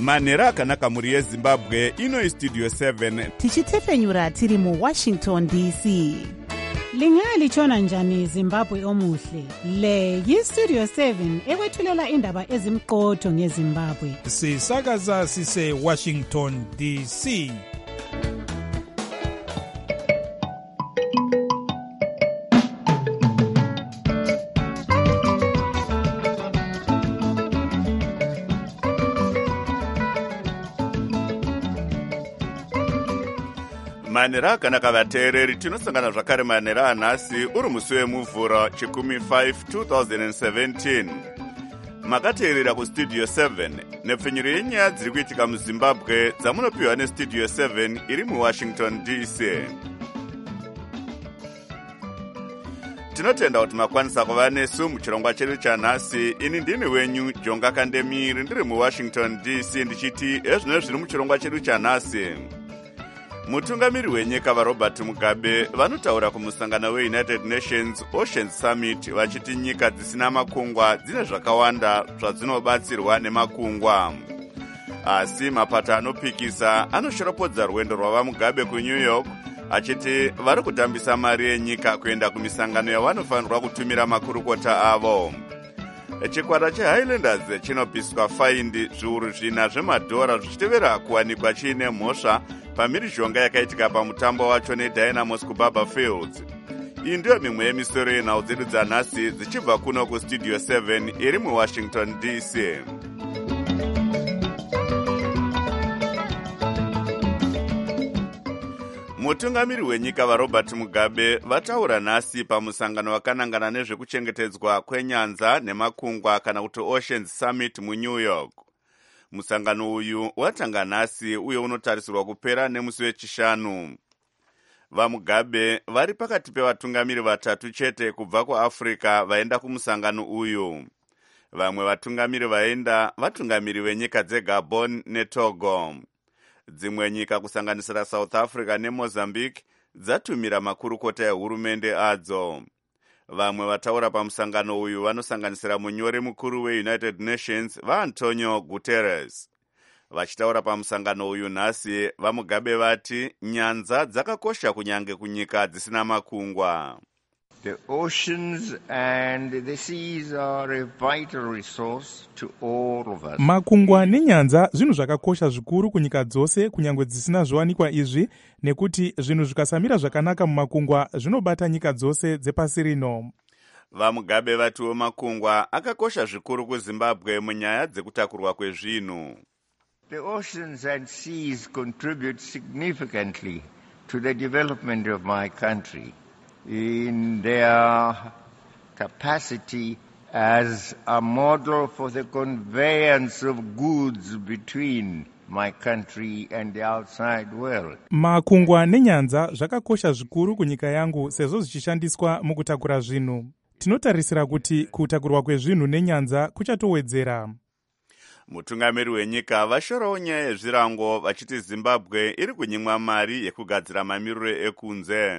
manhero akanaka mhuri yezimbabwe. Ino Studio 7 tichitefenyura tiri muWashington DC. Lingalitshona njani Zimbabwe omuhle? Le yiStudio 7 ekwethulela indaba ezimqotho ngeZimbabwe. Sisakaza sise Washington DC. manhero akanaka vateereri. Tinosangana zvakare manhero anhasi uri musi wemuvhuro chikumi 5 2017. Makateerera kuStudio 7 nepfenyuro yenyaya dziri kuitika muZimbabwe dzamunopiwa neStudio 7 iri muWashington DC. Tinotenda kuti makwanisa kuva nesu muchirongwa chedu chanhasi. Ini ndini wenyu Jonga Kandemiri ndiri muWashington DC ndichiti ezvino zviri muchirongwa chedu chanhasi. Mutungamiri wenyika vaRobert Mugabe vanotaura kumusangano weUnited Nations Ocean Summit vachiti nyika dzisina makungwa dzine zvakawanda zvadzinobatsirwa nemakungwa. Asi mapato anopikisa anoshoropodza rwendo rwavaMugabe kuNew York achiti vari kutambisa mari yenyika kuenda kumisangano yavanofanirwa kutumira makurukota avo. Chikwata cheHighlanders chinopiswa faindi zviuru 4 zvemadhora zvichitevera kuwanikwa chiine mhosva pamhirizhonga yakaitika pamutambo wacho neDynamos kuBaba Fields. Iyi ndiyo mimwe yemisoro yenhau dzedu dzanhasi dzichibva kuno kuStudio 7 iri muWashington DC. Mutungamiri wenyika vaRobert Mugabe vataura nhasi pamusangano wakanangana nezvekuchengetedzwa kwenyanza nemakungwa kana kuti Oceans Summit muNew York. Musangano uyu watanga nhasi uye unotarisirwa kupera nemusi wechishanu. VaMugabe vari pakati pevatungamiri vatatu chete kubva kuAfrica vaenda kumusangano uyu. Vamwe vatungamiri vaenda vatungamiri venyika dzeGabon neTogo. Dzimwe nyika kusanganisira South Africa neMozambique dzatumira makurukota ehurumende adzo. Vamwe vataura pamusangano uyu vanosanganisira munyori mukuru weUnited Nations vaAntonio Guterres. Vachitaura pamusangano uyu nhasi, vaMugabe vati nyanza dzakakosha kunyange kunyika dzisina makungwa. The oceans and the seas are a vital resource to all of us. Makungwa nenyanza zvinhu zvakakosha zvikuru kunyika dzose kunyangwe dzisina zviwanikwa izvi, nekuti zvinhu zvikasamira zvakanaka mumakungwa zvinobata nyika dzose dzepasi rino. VaMugabe vatiwo makungwa akakosha zvikuru kuZimbabwe munyaya dzekutakurwa kwezvinhu. The oceans and seas contribute significantly to the development of my country in their capacity as a model for the conveyance of goods between my country and the outside world. Makungwa nenyanza zvakakosha zvikuru kunyika yangu sezvo zvichishandiswa mukutakura zvinhu. Tinotarisira kuti kutakurwa kwezvinhu nenyanza kuchatowedzera. Mutungamiri wenyika vashorawo nyaya yezvirango vachiti Zimbabwe iri kunyimwa mari yekugadzira mamiriro ekunze.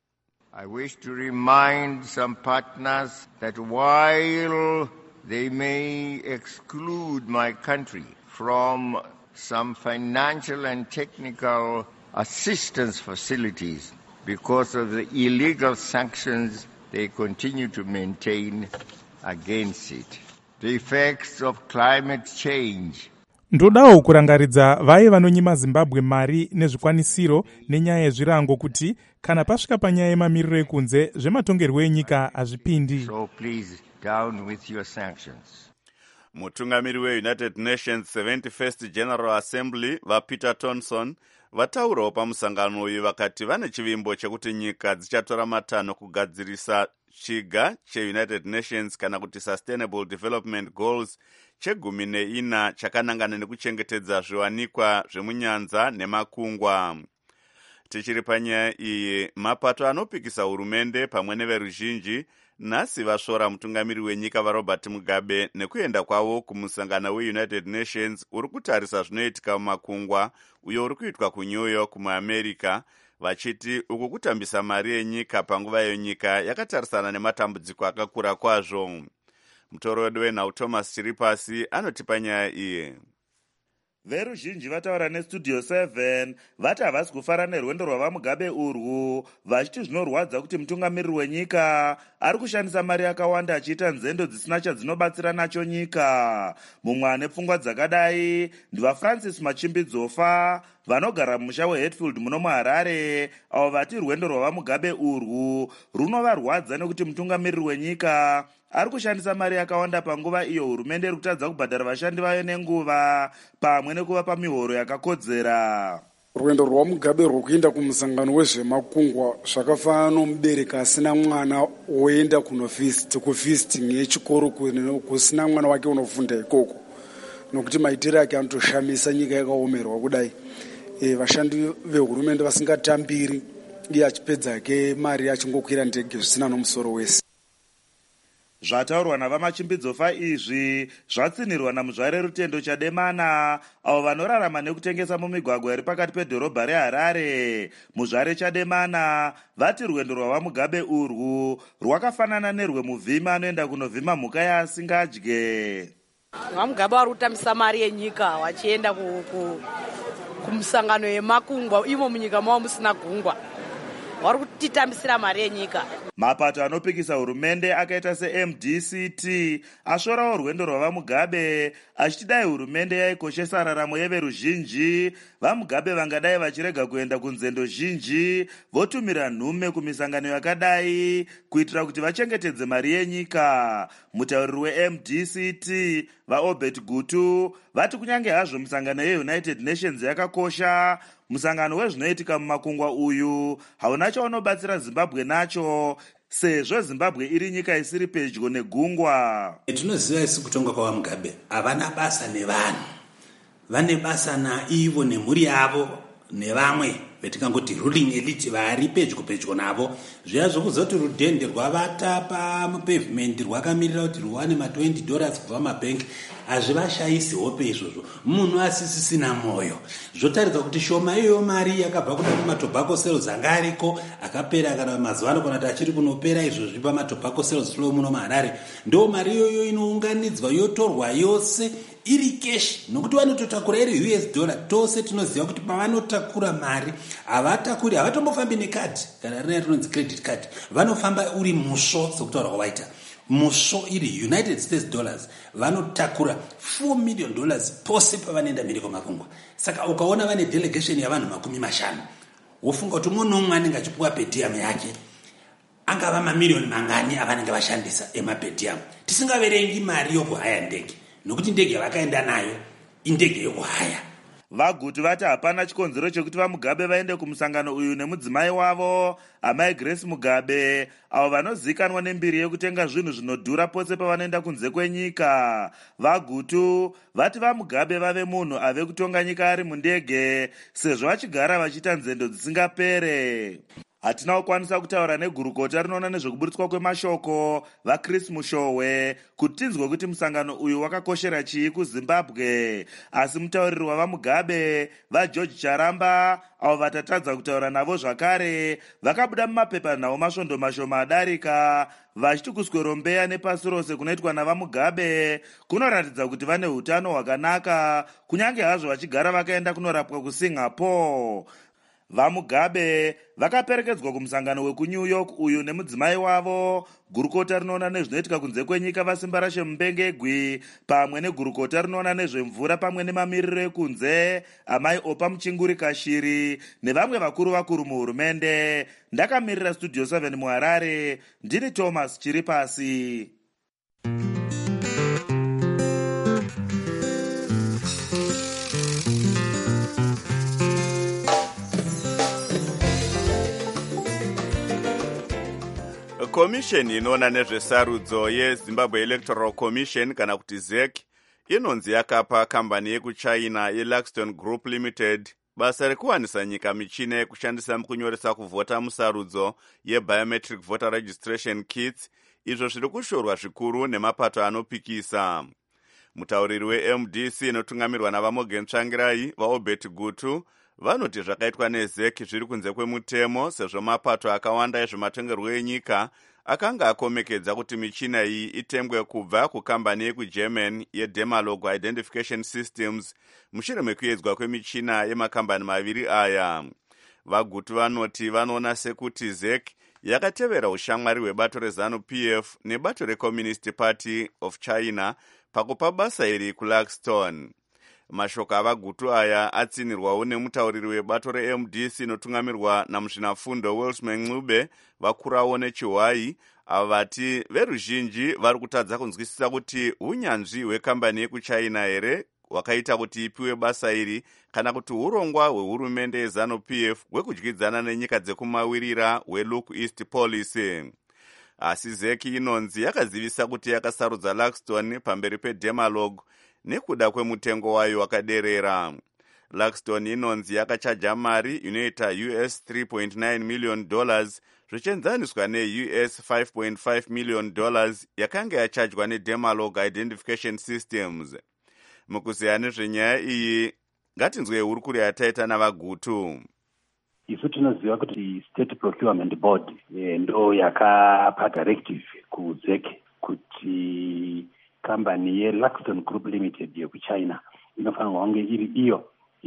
I wish to remind some partners that while they may exclude my country from some financial and technical assistance facilities because of the illegal sanctions they continue to maintain against it, the effects of climate change. Ndodawo kurangaridza vai vanonyima Zimbabwe mari nezvikwanisiro nenyaya yezvirango kuti kana pasvika panyaya yemamiriro ekunze zvematongerwo enyika hazvipindi. So please, down with your sanctions. Mutungamiri weUnited Nations 71st General Assembly vaPeter Thomson vataurawo pamusangano uyu vakati vane chivimbo chekuti nyika dzichatora matanho kugadzirisa chiga cheUnited Nations kana kuti Sustainable Development Goals chegumi neina chakanangana nekuchengetedza zviwanikwa zvemunyanza nemakungwa. Tichiri panyaya iyi, mapato anopikisa hurumende pamwe neveruzhinji nhasi vasvora mutungamiri wenyika vaRobert Mugabe nekuenda kwavo kumusangano weUnited Nations uri kutarisa zvinoitika mumakungwa uyo uri kuitwa kuNew York muAmerica, vachiti uku kutambisa mari yenyika panguva yenyika yakatarisana nematambudziko akakura kwazvo. Mutoro wedu wenhau Thomas Chiripasi anotipa nyaya iyi. Veruzhinji vataura nestudio 7 vati havasi kufara nerwendo rwavamugabe urwu, vachiti zvinorwadza kuti mutungamiriri wenyika ari kushandisa mari yakawanda achiita nzendo dzisina chadzinobatsira nacho nyika. Mumwe ane pfungwa dzakadai ndivaFrancis Machimbidzofa vanogara mumusha weHatfield muno muHarare, avo vati rwendo rwavamugabe urwu runovarwadza nekuti mutungamiriri wenyika ari kushandisa mari yakawanda panguva iyo hurumende iri kutadza kubhadhara vashandi vayo nenguva pamwe nekuvapa mihoro yakakodzera. Rwendo rwamugabe rwokuenda kumusangano wezvemakungwa zvakafanana nomubereki asina mwana woenda kufisting yechikoro kusina mwana wake unofunda ikoko, nokuti maitiro ake anotoshamisa nyika yakaomerwa kudai. Vashandi vehurumende vasingatambiri, iye achipedza ke mari achingokwira ndege zvisina nomusoro wese. Zvataurwa navaMachimbidzofa izvi zvatsinirwa namuzvare Rutendo Chademana, avo vanorarama nekutengesa mumigwagwa iri pakati pedhorobha reHarare. Muzvare Chademana vati rwendo rwavamugabe urwu rwakafanana nerwemuvhima anoenda kunovhima mhuka yaasingadye. Vamugabe vari kutambisa mari yenyika vachienda kumusangano yemakungwa, imo munyika mavo musina gungwa. Vari kutitambisira mari yenyika. Mapato anopikisa hurumende akaita seMDCT ashorawo rwendo rwavamugabe achiti dai hurumende yaikoshesa raramo yeveruzhinji, vamugabe vangadai vachirega kuenda kunzendo zhinji votumira nhume kumisangano yakadai kuitira kuti vachengetedze mari yenyika. Mutauriri weMDCT vaObert Gutu vati kunyange hazvo musangano yeUnited Nations yakakosha, musangano wezvinoitika mumakungwa uyu hauna chaunobatsira Zimbabwe nacho, sezvo Zimbabwe iri nyika isiri pedyo negungwa. Tinoziva isi kutonga kwavamugabe havana basa nevanhu, vane basa naivo nemhuri yavo nevamwe vetingangoti ruling elite vari pedyo navo. Zviya zvokuzoti rudhende rwavata pamupavement rwakamirira kuti rwane $20 kubva mabhengi hazvivashayisi hope izvozvo. Munhu asisisina mwoyo. Zvotaridza kuti shoma iyoyo mari yakabva kuda kumatobacco sales anga ariko akapera kana mazuva ano kana kuti achiri kunopera izvozvi pamatobacco sales flow muno muHarare. Ndo mari iyoyo inounganidzwa yotorwa yose iri cash, nokuti vanototakura iri $, tose tinoziva kuti pavanotakura mari havatakuri, havatombofambi nekadhi kana rina rinonzi credit card, vanofamba uri musvo sekutaura kwavaita musvo iri United States dollars, vanotakura $4 million pose pavanoenda mhiri kwemakungwa. Saka ukaona vane delegation yavanhu 50, wofunga kuti umwe nomwe anenge achipuwa pedium yake angava mamiliyoni mangani avanenge vashandisa emapedium, tisingaverengi mari yokuhaya ndege, nokuti ndege yavakaenda nayo indege yokuhaya. Vagutu vati hapana chikonzero chekuti vamugabe vaende kumusangano uyu nemudzimai wavo amai Grace Mugabe, avo vanozikanwa nembiri yekutenga zvinhu zvinodhura pose pavanoenda kunze kwenyika. Vagutu vati vamugabe vave munhu ave kutonga nyika ari mundege, sezvo vachigara vachiita nzendo dzisingapere. Hatina kukwanisa kutaura negurukota rinoona nezvekuburitswa kwemashoko vaChris Mushowe kuti tinzwe kuti musangano uyu wakakoshera chii kuZimbabwe, asi mutauriri wavamugabe vaGeorge Charamba, avo vatatadza kutaura navo zvakare, vakabuda mumapepa nhau masvondo mashoma adarika vachiti kuswero mbeya nepasi rose kunoitwa navamugabe kunoratidza kuti vane hutano hwakanaka, kunyange hazvo vachigara vakaenda kunorapwa kuSingapore. Vamugabe vakaperekedzwa kumusangano wekuNew York uyu nemudzimai wavo, gurukota rinoona nezvinoitika kunze kwenyika vaSimba Rashe Mubengegwi, pamwe negurukota rinoona nezvemvura pamwe nemamiriro ekunze amai Opa Muchinguri Kashiri nevamwe vakuru muhurumende. Ndakamirira Studio 7 muHarare, ndini Thomas Chiripasi. Komisheni inoona nezvesarudzo yeZimbabwe Electoral Commission kana kuti ZEC inonzi yakapa kambani yekuchina yeLaxton Group Limited basa rekuwanisa nyika michina yekushandisa mukunyoresa kuvhota musarudzo yeBiometric Voter Registration Kits, izvo zviri kushorwa zvikuru nemapato anopikisa. Mutauriri weMDC inotungamirwa navaMorgan Tsvangirai vaObert Gutu vanoti zvakaitwa nezek zviri kunze kwemutemo, sezvo mapato akawanda ezvematongerwo enyika akanga akomekedza kuti michina iyi itengwe kubva kukambani yekugerman yeDemalog Identification Systems mushure mekuedzwa kwemichina yemakambani maviri aya. Vagutu vanoti vanoona sekuti zek yakatevera ushamwari hwebato reZANU-PF nebato reCommunist Party of China pakupa basa iri kuLaxton. Mashoko avagutu aya atsinirwawo nemutauriri webato reMDC inotungamirwa namuzvinafundo Welsman Ncube vakurawo nechiHwai, avati veruzhinji vari kutadza kunzwisisa kuti unyanzvi hwekambani yekuchina here hwakaita kuti ipiwe basa iri kana kuti urongwa hwehurumende yeZANU-PF hwekudyidzana nenyika dzekumawirira hweLook East Policy. Asi zeki inonzi yakazivisa kuti yakasarudza Laxton pamberi peDemalog nekuda kwemutengo wayo wakaderera. Laxton inonzi yakachaja mari inoita US $3.9 million zvichienzaniswa neUS $5.5 million yakanga yachajwa neDemalog Identification Systems. Mukuziya nezvenyaya iyi, ngatinzwe hurukuri yataita navagutu. Isu tinoziva kuti State Procurement Board ndo yakapa directive kuZEC kuti kambani yeLaxton Group Limited yekuchina inofanirwa kunge iri iyo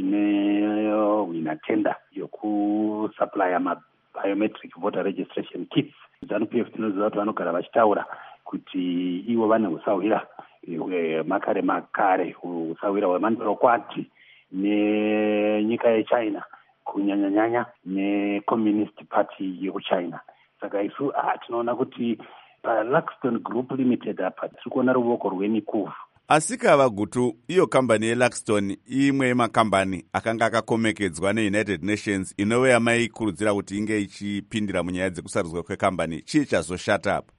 ina tender yokusupply biometric voter registration kits. ZANU-PF tinoziva kuti vanogara vachitaura kuti ivo vane usawira makare usawira hwemandorokwati nenyika yechina kunyanyanyanya neCommunist Party yekuchina. Saka isu tinoona kuti paLaxton Group Limited apa tiri kuona ruoko rwenikuvhu. Asika vagutu, iyo kambani yeLaxton imwe yemakambani akanga akakomekedzwa neUnited Nations inove yamaikurudzira kuti inge ichipindira munyaya dzekusarudzwa kwekambani. Chii chazoshata apa?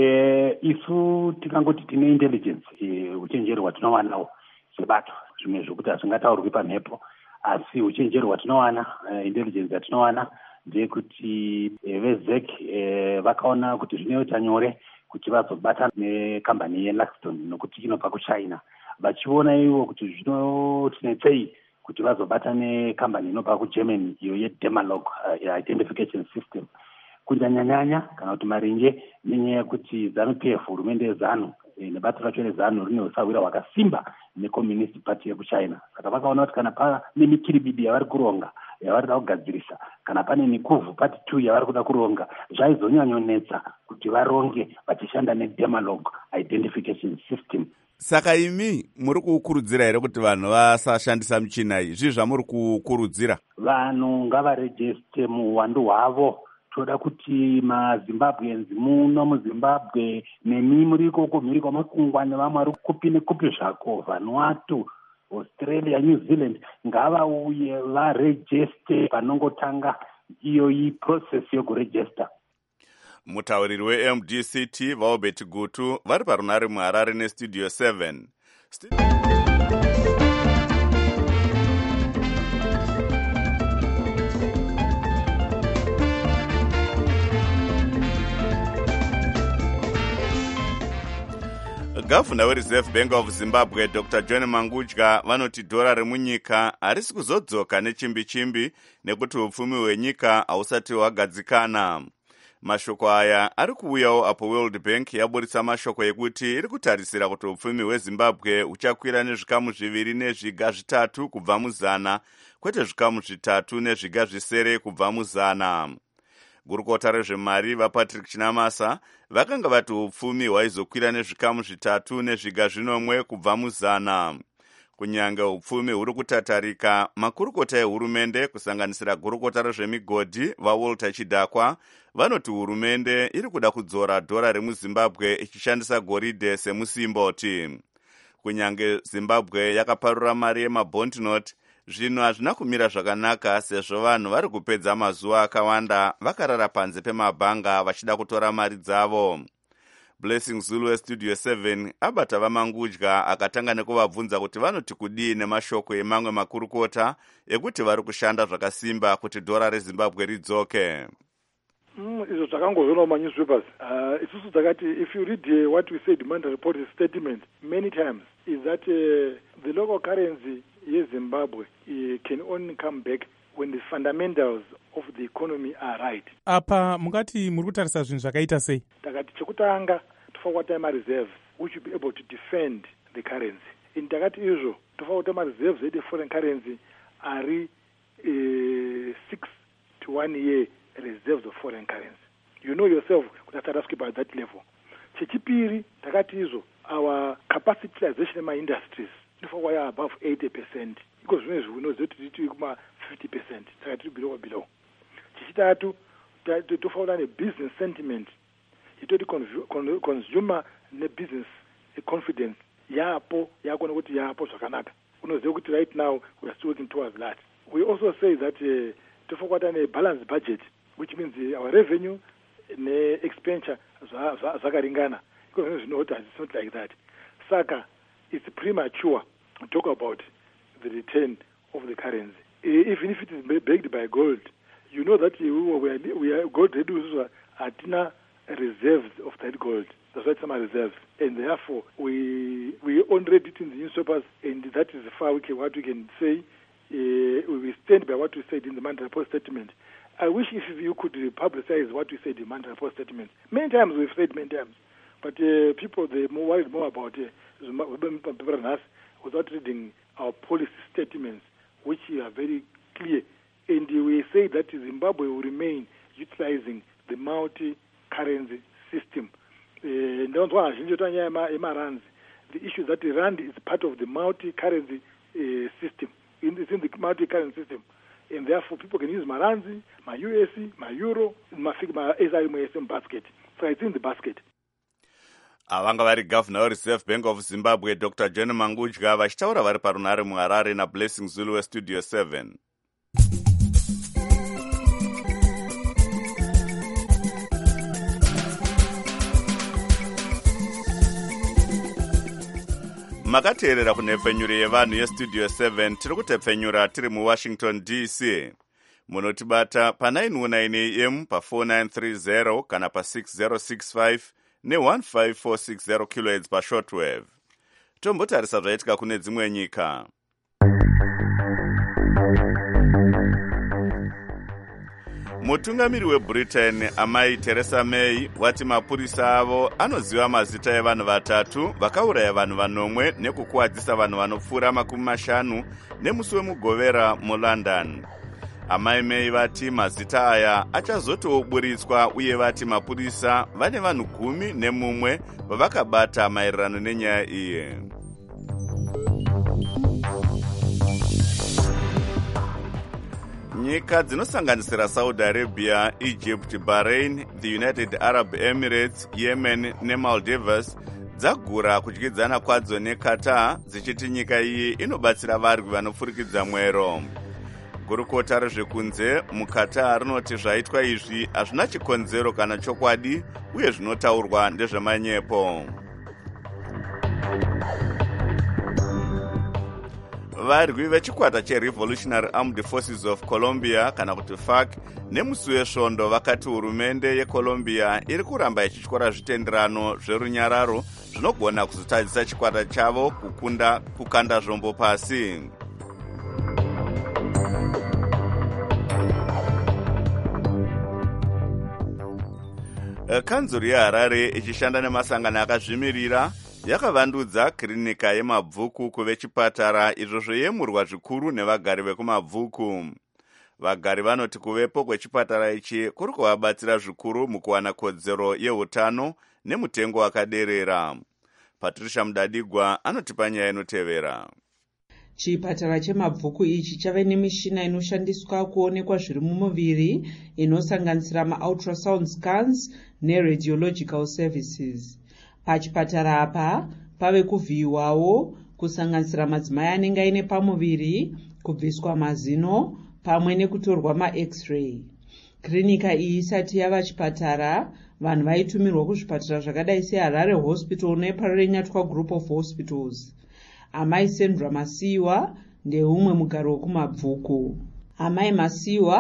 Isu tikangoti tine intelligence uchenjeri hwatinowana sebato, zvimwe zvokuti hazvingataurwi pamhepo, asi uchenjeri hwatinowana intelligence yatinowana ndeyekuti veZEC vakaona kuti zvinoita nyore kuti vazobata nekambani yeLaxton nokuti inobva kuchina, vachiona ivo kuti zvinotinetsei kuti vazobata nekambani inobva kuGermany iyo yeDemalog Identification System. Kunyanyanyanya kana kuti maringe nenyaya yekuti ZANU-PF hurumende yeZANU nebato racho reZANU rine usawira hwakasimba neCommunist Party yekuchina. Saka vakaona kuti kana pane mikiribidi yavari kuronga yavari kuda kugadzirisa, kana pane mikuvhu part 2 yavari kuda kuronga, zvaizonyanyonetsa kuti varonge vachishanda neDemalog Identification System. Saka imi muri kukurudzira here kuti vanhu vasashandisa michina iyi? Zvii zvamuri kukurudzira? Vanhu ngavarejeste muhwandu hwavo. Toda kuti maZimbabweans muno muZimbabwe nemi muri ikoko mhiri kwamakungwa nevamwe vari kupi nekupi zvako, Vanuatu, Australia, New Zealand, ngavauye varejeste panongotanga iyo process yokurejesta. Mutauriri weMDCT vaObert Gutu vari parunare muHarare neStudio 7. Gavana weReserve Bank of Zimbabwe Dr. John Mangudya vanoti dhora remunyika harisi kuzodzoka nechimbi-chimbi nekuti upfumi hwenyika hausati hwagadzikana. Mashoko aya ari kuuyawo apo World Bank yaburitsa mashoko ekuti iri kutarisira kuti upfumi hweZimbabwe huchakwira nezvikamu 2.3 kubva muzana, kwete zvikamu 3 nezviga kubva muzana. Gurukota rezvemari vaPatrick Chinamasa vakanga vati upfumi hwaizokwira nezvikamu 3.1 kubva muzana. Kunyange upfumi huri kutatarika, makurukota ehurumende kusanganisira gurukota rezvemigodhi vaWalter Chidakwa vanoti hurumende iri kuda kudzora dhora remuZimbabwe ichishandisa goridhe semusimboti. Kunyange Zimbabwe yakaparura mari yemabond note, zvinhu hazvina kumira zvakanaka sezvo vanhu vari kupedza mazuva akawanda vakarara panze pemabhanga vachida kutora mari dzavo. Blessing Zulu weStudio 7 abata vaMangudya akatanga nekuvabvunza kuti vanoti kudii nemashoko emamwe makurukota ekuti vari kushanda zvakasimba kuti dhora reZimbabwe ridzoke. Izvo zvakangozviona mumanyuspapers. Isusu takati, if you read what we said Monday report statement many times, is that the local currency yeZimbabwe can only come back when the fundamentals of the economy are right. Apa mungati muri kutarisa zvinhu zvakaita sei? Takati chekutanga tofanira kuita ma-reserves which will be able to defend the currency. In takati izvo tofanira kuita ma-reserves ede foreign currency ari 6 to 1 year reserves of foreign currency. You know yourself kuti atarasvike by that level. Chechipiri takati izvo our capacity utilization in my industries tofanira kuva above 80%. Because we know that it is 50%. Takati below. Chechitatu tofanira a business sentiment. Itoti consumer ne business confidence yapo yakona kuti yapo zvakanaka. Unoziva kuti right now we are still working towards that. We also say that tofanira a balanced budget, which means our revenue ne expenditure zvakaringana. Because you know that it's not like that. Saka, it's premature to talk about the return of the currency. Even if it is backed by gold, you know that we are gold reduces atina reserves of that gold. That's why some are reserves, and therefore we only read it in the newspapers, and that is far what we can say. We stand by what we said in the Mandela Post statement. I wish if you could publicize what we said in the Mandela Post statement. Many times we've said many times, but people they're more worried more about us without reading our policy statements, which are very clear. And we say that Zimbabwe will remain utilizing the multi-currency system. The issue that the rand is part of the multi-currency system. It's in the multi-currency system. And therefore people can use my rands, my USD, my euro, my SRM basket. So it's in the basket. Avanga vari governor weReserve Bank of Zimbabwe Dr. John Mangudya vachitaura vari parunare muHarare naBlessing Zulu weStudio 7. Makateerera kunhepfenyuro yevanhu yeStudio 7 tiri kutepfenyura tiri muWashington DC. Munotibata pa919 AM pa4930 kana pa6065 ne15460 kHz pashortwave. Tombotarisa zvaitika kune dzimwe nyika. Mutungamiri weBritain amai Theresa May wati mapurisa avo anoziva mazita evanhu vatatu vakauraya vanhu vanomwe nekukuwadzisa vanhu vanopfuura 50 nemusi wemugovera muLondon. Amai May vati mazita aya achazotoburitswa uye vati mapurisa vane vanhu 11 vavakabata maererano nenyaya iyi. Nyika dzinosanganisira Saudi Arabia, Egypt, Bahrain, the United Arab Emirates, Yemen neMaldivas dzagura kudyidzana kwadzo neQatar dzichiti nyika iyi inobatsira varwi vanopfurikidza mwero. Gurukota rezvekunze muQatar rinoti zvaitwa izvi hazvina chikonzero kana chokwadi uye zvinotaurwa ndezvemanyepo. Varwi vechikwata cheRevolutionary Armed Forces of Colombia kana kuti FARC nemusi wesvondo vakati hurumende yeColombia iri kuramba ichityora zvitenderano zverunyararo zvinogona kuzotadzisa chikwata chavo kukanda zvombo pasi. Kanzuru yeHarare ichishanda nemasangano akazvimirira yakavandudza kirinika yemabvuku kuve chipatara izvo zvoyemurwa zvikuru nevagari vekumabvuku. Vagari vanoti kuvepo kwechipatara ichi kuri kuvabatsira zvikuru mukuwana kodzero yeutano nemutengo wakaderera. Patricia Mudadigwa anotipa nyaya inotevera. Chipatara chemabvuku ichi chave nemishina inoshandiswa kuonekwa zviri mumuviri inosanganisira ma-ultrasound scans neradiological services. Pachipatara apa pave kuvhiyiwawo kusanganisira madzimai anenge aine pamuviri, kubviswa mazino pamwe nekutorwa ma-x-ray. Klinika iyi isati yava chipatara, vanhu vaitumirwa kuzvipatara zvakadai seHarare Hospital neParenyatwa Group of Hospitals. Amai Sandra Masiwa ndeumwe mugaro wekumabvuku. Amai Masiwa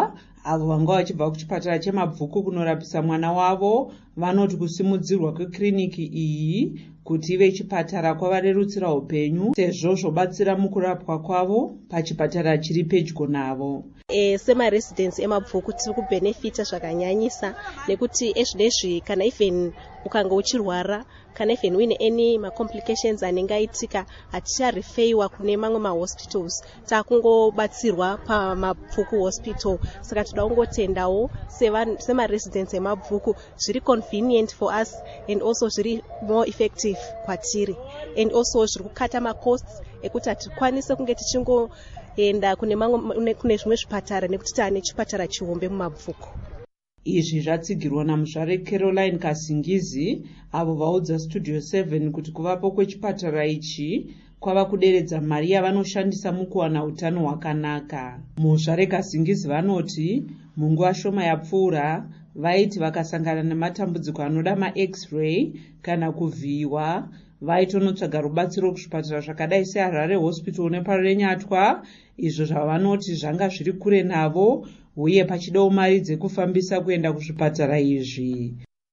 avo vanga vachibva kuchipatara chemabvuku kunorapisa mwana wavo vanoti kusimudzirwa kwekiriniki iyi kuti ive chipatara kwavarerutsira upenyu sezvo zvobatsira mukurapwa kwavo pachipatara chiri pedyo navo. Semaresidents emabvuku tiri kubhenefita zvakanyanyisa nekuti ezvinezvi kana even ukanga uchirwara kana even uine any macomplications anenge aitika haticharefeiwa kune mamwe mahospitals, takungobatsirwa pamabvuku hospital. Saka toda kungotendawo semaresidents emabvuku zviri convenient for us and also zviri more effective kwatiri, and also zviri kukata macosts ekuti hatikwanise kunge tichingoenda kune zvimwe zvipatara nekuti taane chipatara chihombe mumabvuku. Izvi zvatsigirwa namuzvare Caroline Kasingizi avo vaudza Studio 7 kuti kuvapo kwechipatara ichi kwava kuderedza mari yavanoshandisa mukuwana utano hwakanaka. Muzvare Kasingizi vanoti munguva shoma yapfuura vaiti vakasangana nematambudziko anoda ma-X-ray kana kuvhiyiwa vaitonotsvaga rubatsiro kuzvipatara zvakadai seHarare Hospital nepaRenyatwa, izvo zvavanoti zvanga zviri kure navo uye pachidawo mari dzekufambisa kuenda kuzvipatara izvi.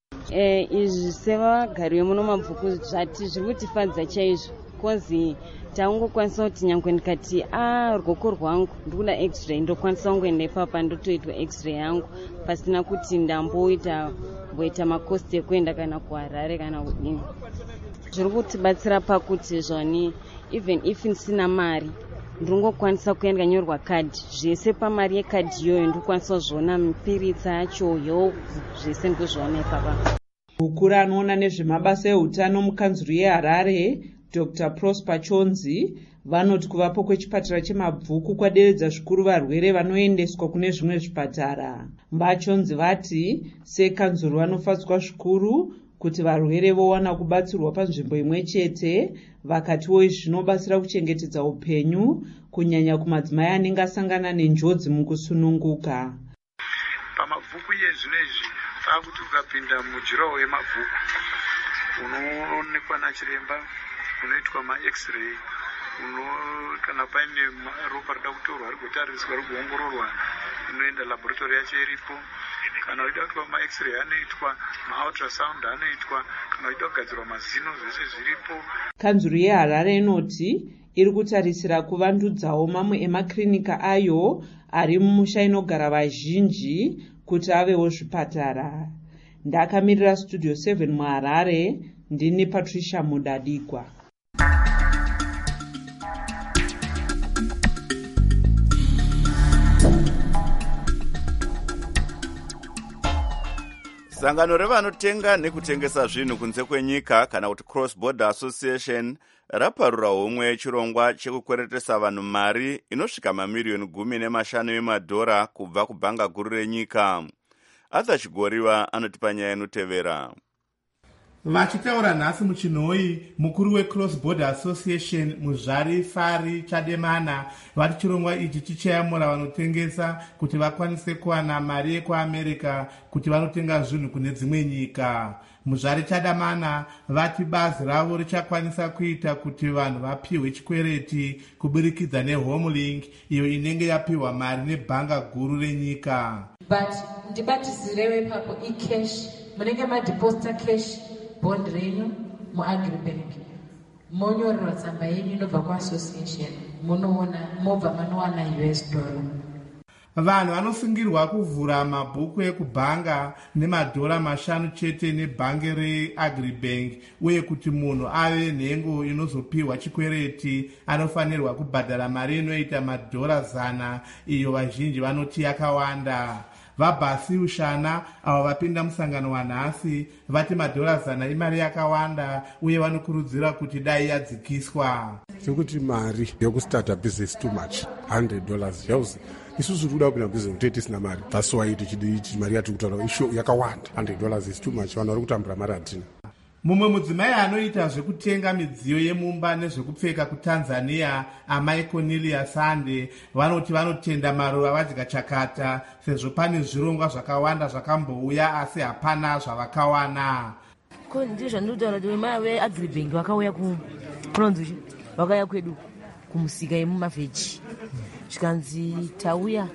Izvi sevagari vemuno mabvuku zvati zviri kutifadza chaizvo, kozi taungokwanisa kuti nyangwe ndikati ruoko rwangu ndokuda x-ray ndokwanisa kungoenda ipapa ndotoitwa x-ray yangu pasina kuti ndamboita makosti ekuenda kana kuHarare kana kudini. Zviri kutibatsira pakuti zvoni even if ndisina mari ndingokwanisa kuenda kanyorwa kadhi zvese pamari yekadhi iyoyo ndokwanisa kuzviona mipiritsa yacho health zvese ndikuzviona ipapa. Mukuru anoona nezvemabasa eutano mukanzuru yeHarare Dr. Prosper Chonzi vanoti kuvapo kwechipatara chemabvuku kwaderedza zvikuru varwere vanoendeswa kune zvimwe zvipatara. Mbachonzi vati sekanzuru vanofadzwa zvikuru kuti varwere vowana kubatsirwa panzvimbo imwe chete, vakatiwo izvi zvinobatsira kuchengetedza upenyu kunyanya kumadzimai anenge asangana nenjodzi mukusununguka. Pamabvuku yezvinezvi pakuti ukapinda mujuraho yemabvuku unoonekwa nachiremba, unoitwa ma-x-ray, kana paine ropa rida kutorwa rigotariswa rigoongororwa unoenda laboratory yacho iripo. Kana uchida kuitwa ma-x-ray anoitwa, ma-ultrasound anoitwa, kana uchida kugadzirwa mazino zvese zviripo. Kanzuru yeHarare inoti iri kutarisira kuvandudzawo mamwe emakirinika ayo ari mumusha inogara vazhinji kuti avewo zvipatara. Ndakamirira Studio 7 muHarare, ndini Patricia Mudadikwa. Sangano revanotenga nekutengesa zvinhu kunze kwenyika kana kuti Cross Border Association raparura homwe chirongwa chekukweretesa vanhu mari inosvika mamiliyoni 15 emadhora kubva kubhanga guru renyika. Arthur Chigoriwa anotipa nyaya inotevera. Vachitaura nhasi muchinhoi, mukuru weCross Border Association Muzvari Fari Chademana vati chirongwa ichi chichayamura vanotengesa kuti vakwanise kuwana mari yekuAmerica kuti vanotenga zvinhu kune dzimwe nyika. Muzvari Chademana vati bazi ravo richakwanisa kuita kuti vanhu vapiwe chikwereti kuburikidza neHomelink iyo inenge yapiwa mari nebhanga guru renyika. But ndibatisirewe papo cash munenge madeposita cash bond renyu muAgribank, monyorerwa tsamba yenyu inobva kuassociation, munoona mobva manowana $. Vanhu vanosungirwa kuvhura mabhuku ekubhanga nemadhora 5 chete nebhange reAgribank, uye kuti munhu ave nhengo inozopiwa chikwereti anofanirwa kubhadhara mari inoita madhora 100, iyo vazhinji vanoti yakawanda. Vabhasi Ushana avo vapinda musangano wanhasi vati madhora 100 imari yakawanda, uye vanokurudzira kuti dai yadzikiswa. Sekuti mari yokustarta business too much, $100 yauzi isusu kuda kupinda business kuti tisina mari, that's why tichiti mari yatiri kutaura isho yakawanda. $100 is too much, vanhu vari kutambura mari hatina. Mumwe mudzimai anoita zvekutenga midziyo yemumba nezvekupfeka kuTanzania, Amai Cornelia Sande, vanoti vanotenda maruva vadya chakata sezvo pane zvirongwa zvakawanda zvakambouya asi hapana zvavakawana. Ndizvo zvandinotaura kuti mai veAgribank vakauya kunonzi vakauya kwedu kumusika yemumavheji, zvikanzi tauya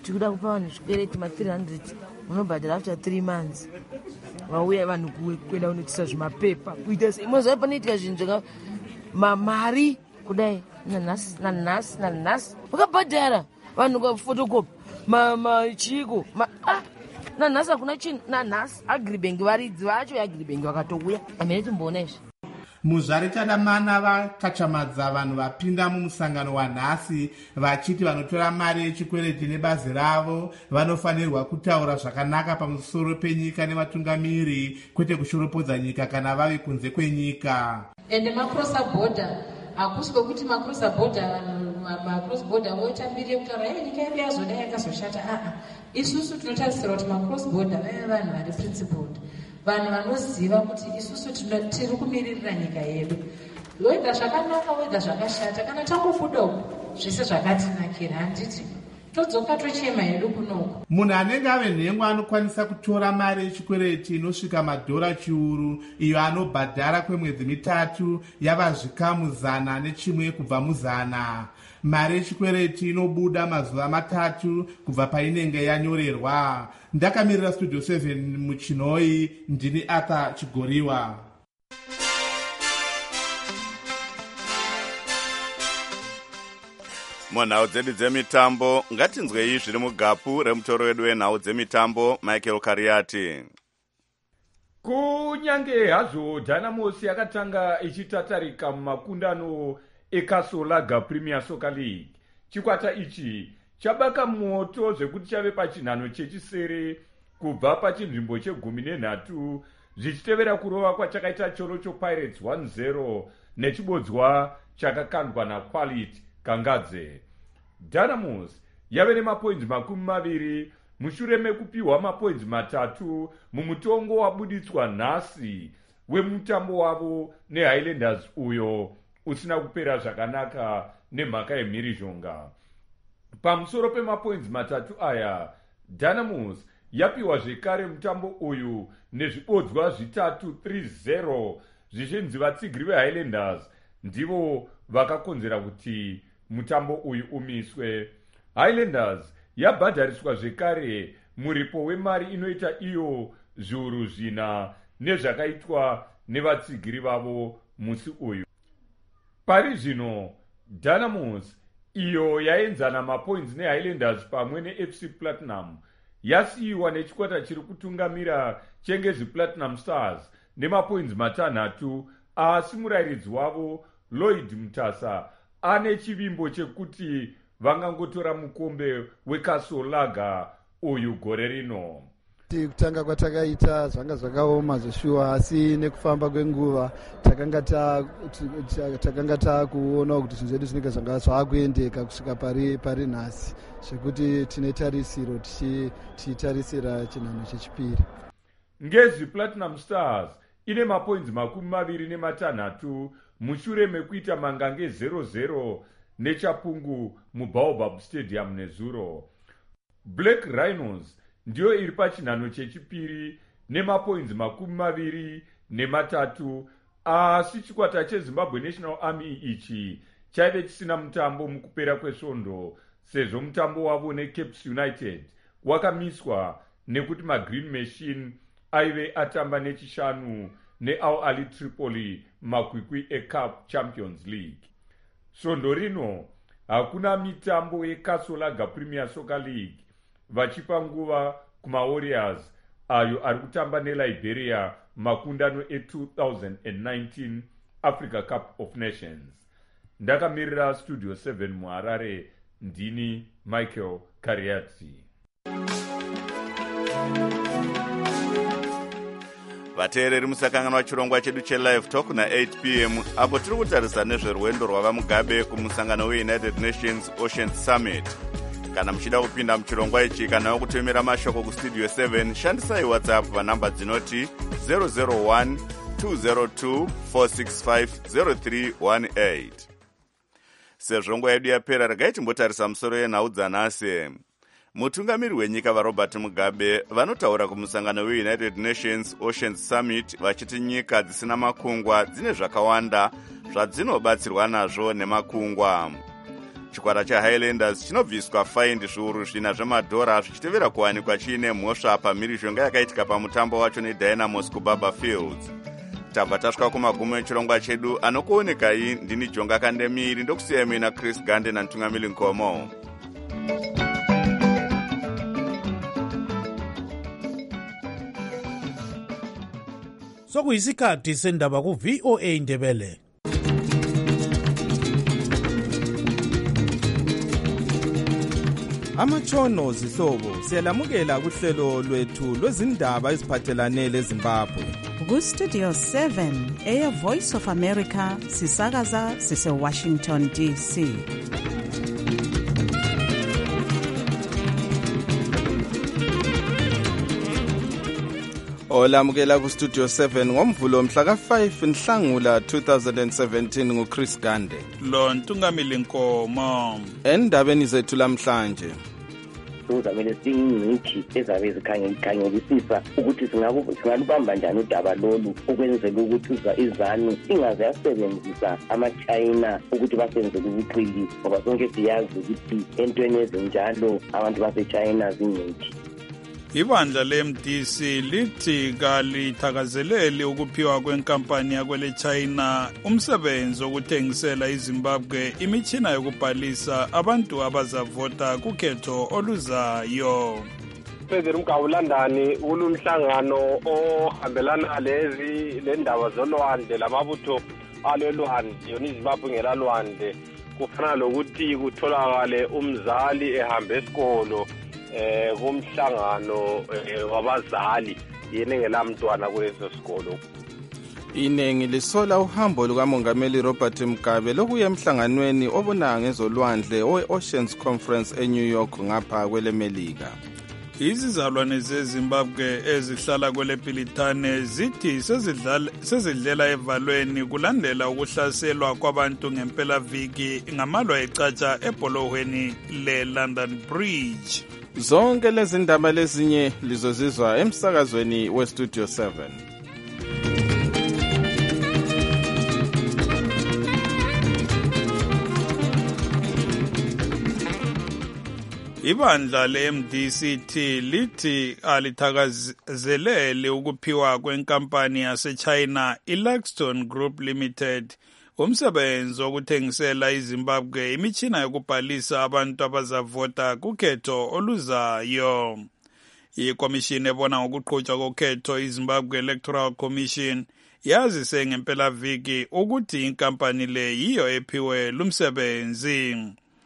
tikuda kupa vanhu zvikwereti ma300 unobhadhara after 3 months vauya vanhu kuenda kunotisa zvimapepa kuita seimozva panoitika zvinhu zvaka mari kudai nanhasi wakabhadhara vanhu kafotokopi chiko nanhasi hakuna chinhu nanhasi agribank varidzi vacho veagribank vakatouya amene timboona izvi muzvare chadamana vakachamadza vanhu vapinda mumusangano wanhasi vachiti vanotora mari yechikwereti nebazi ravo vanofanirwa kutaura zvakanaka pamusoro penyika nevatungamiri kwete kushoropodza nyika kana vave kunze kwenyika. ende macrossa border hakusi kwekuti macrossa border macross border votambirire kutaura nyika yedu yazoda yakazoshata isusu tinotarisira kuti macross border vave vanhu vari principled, vanhu vanoziva kuti isusu tiri kumiririra nyika yedu, weda zvakanaka weda zvakashata, kana tangobuda uku zvese zvakatinakira, handiti todzoka tochema hedu kunoku. Munhu anenge ave nhengo anokwanisa kutora mari yechikwereti inosvika madhora chiuru iyo anobhadhara kwemwedzi 3 yava zvikamu 100 kubva mu100. Mari yechikwereti inobuda mazuva 3 kubva painenge yanyorerwa. Ndakamirira Studio 7 muChinoi, ndini Arthur Chigoriwa. munhau dzedu dzemitambo ngatinzwei zviri mugapu remutoro wedu wenhau dzemitambo Michael Kariati. kunyange hazvo Dynamos yakatanga ichitatarika mumakundano eKasolaga Premier Soccer League, chikwata ichi chabaka moto zvekuti chave pachinhano chechisere kubva pachinzvimbo che13 zvichitevera kurova kwachakaita Chorocho Pirates 1-0 nechibodzwa chakakandwa naQuality Kangadze. Dynamos yave nemapoints 20 mushure mekupiwa mapoints 3 mumutongo wabuditswa nhasi wemutambo wavo neHighlanders uyo usina kupera zvakanaka nemhaka yemhirizhonga. Pamusoro pemapoints 3 aya, Dynamos yapiwa zvekare mutambo uyu nezvibodzwa 3-0 zvichinzi vatsigiri veHighlanders ndivo vakakonzera kuti mutambo uyu umiswe. Highlanders yabhadhariswa zvekare muripo wemari inoita iyo zviuru 4 nezvakaitwa nevatsigiri vavo musi uyu. Pari zvino Dynamos iyo yaenzana mapoints neHighlanders pamwe neFC Platinum yasiyiwa nechikwata chiri kutungamira Chengezi Platinum Stars nemapoints 6, asi murairidzi wavo Lloyd Mutasa ane chivimbo chekuti vangangotora mukombe weKasolaga uyu gore rino. Kutanga kwatakaita zvanga zvakaoma zveshuwa, asi nekufamba kwenguva takanga takuona kuti zvinhu zvedu zvinenge zvanga zvakuendeka kusvika pari nhasi, zvekuti tine tarisiro tichitarisira chinhano chechipiri. Ngezi Platinum Stars ine mapoints 26 mushure mekuita mangange 0-0 neChapungu muBaobab Stadium nezuro. Black Rhinos ndiyo iri pachinhano chechipiri nemapoints 23, asi chikwata cheZimbabwe National Army ichi chaive chisina mutambo mukupera kwesvondo sezvo mutambo wavo neCapes United wakamiswa nekuti maGreen Machine aive atamba nechishanu neAl Ahly Tripoli makwikwi eCup Champions League. Svondo rino hakuna mitambo yeKasolaga Premier Soccer League, vachipa nguva kumaWarriors ayo ari kutamba neLiberia makundano e2019 Africa Cup of Nations. Ndakamirira Studio 7 muHarare, ndini Michael Kariati. vateereri musakanganwa chirongwa chedu chelive talk na8 p.m. apo tiri kutarisa nezverwendo rwava mugabe kumusangano weUnited Nations Oceans Summit. Kana muchida kupinda muchirongwa ichi kana kutumira mashoko kustudio 7, shandisai WhatsApp vanhamba dzinoti 001 202 465 0318. Sezvo nguva yedu yapera, regai timbotarisa musoro yenhau dzanhasi. Mutungamiri wenyika vaRobert Mugabe vanotaura kumusangano weUnited Nations Oceans Summit vachiti nyika dzisina makungwa dzine zvakawanda zvadzinobatsirwa nazvo nemakungwa. chikwata chahighlanders chinobviswa faindi zviuru 4 zvemadhora zvichitevera kuwanikwa chiine mhosva pamhirizhonga yakaitika pamutambo wacho nedynamos kubaba fields. tabva tasvika kumagumo echirongwa chedu. Anokuonekai ndini Jonga Kandemiri, ndokusiyai mina Chris Gande naNtungamili Nkomo. Sokuyisikhathi sendaba ku VOA Ndebele. Amatshono zihlobo siyalamukela kuhlelo lwethu lwezindaba eziphathelane leZimbabwe. Ku Studio 7 eya Voice of America sisakaza sise Washington DC. Olamukela ku Studio 7 ngomvulo mhla ka5 Nhlangula 2017 nguChris Gande. Lo Ntungamili Nkomo. Endabeni zethu lamhlanje. Kuzamele singcitshi ezabe zikhangelisisa ukuthi singalubamba njani udaba lolu ukwenzela ukuthi izanu ingaze yasebenzisa amaChina ukuthi basenzele ubuqili, ngoba sonke siyazi ukuthi entweni ezinjalo abantu baseChina zingcitshi. Ibandla le-MDC lithi kalithakazeleli ukuphiwa kwenkampani yakwele China umsebenzi wokuthengisela iZimbabwe imitshina yokubhalisa abantu abazavota kukhetho oluzayo. President Mkavulandani ulumhlangano ohambelana lendaba zolwandle lamabutho alolwandle yona iZimbabwe ngelalwandle, kufana lokuthi kutholakale umzali ehambe esikolo kumhlangano wabazali yena ngelamntwana kuleso sikolo. Inengi lisola uhambo lukamongameli Robert Mugabe lokuya emhlanganweni obona ngezolwandle we-Oceans Conference eNew York ngapha kwelemelika. Izizalwane zeZimbabwe ezihlala kwele Pilitane zithi sezidlela evalweni kulandela ukuhlaselwa kwabantu ngempelaviki ngamalwa ecatsha ebholohweni le-London Bridge. Zonke lezi ndaba lezinye lizozizwa emsakazweni weStudio 7. Ibandla le-MDC lithi alithakazeleli ukuphiwa kwenkampani yaseChina iLaxton Group Limited umsebenzi wokuthengisela iZimbabwe imitshina yokubhalisa abantu abazavota kukhetho oluzayo. Ikomishini ebona ngokuqhutshwa kokhetho iZimbabwe Electoral Commission yazise ngempelaviki ukuthi inkampani le yiyo ephiwe lumsebenzi.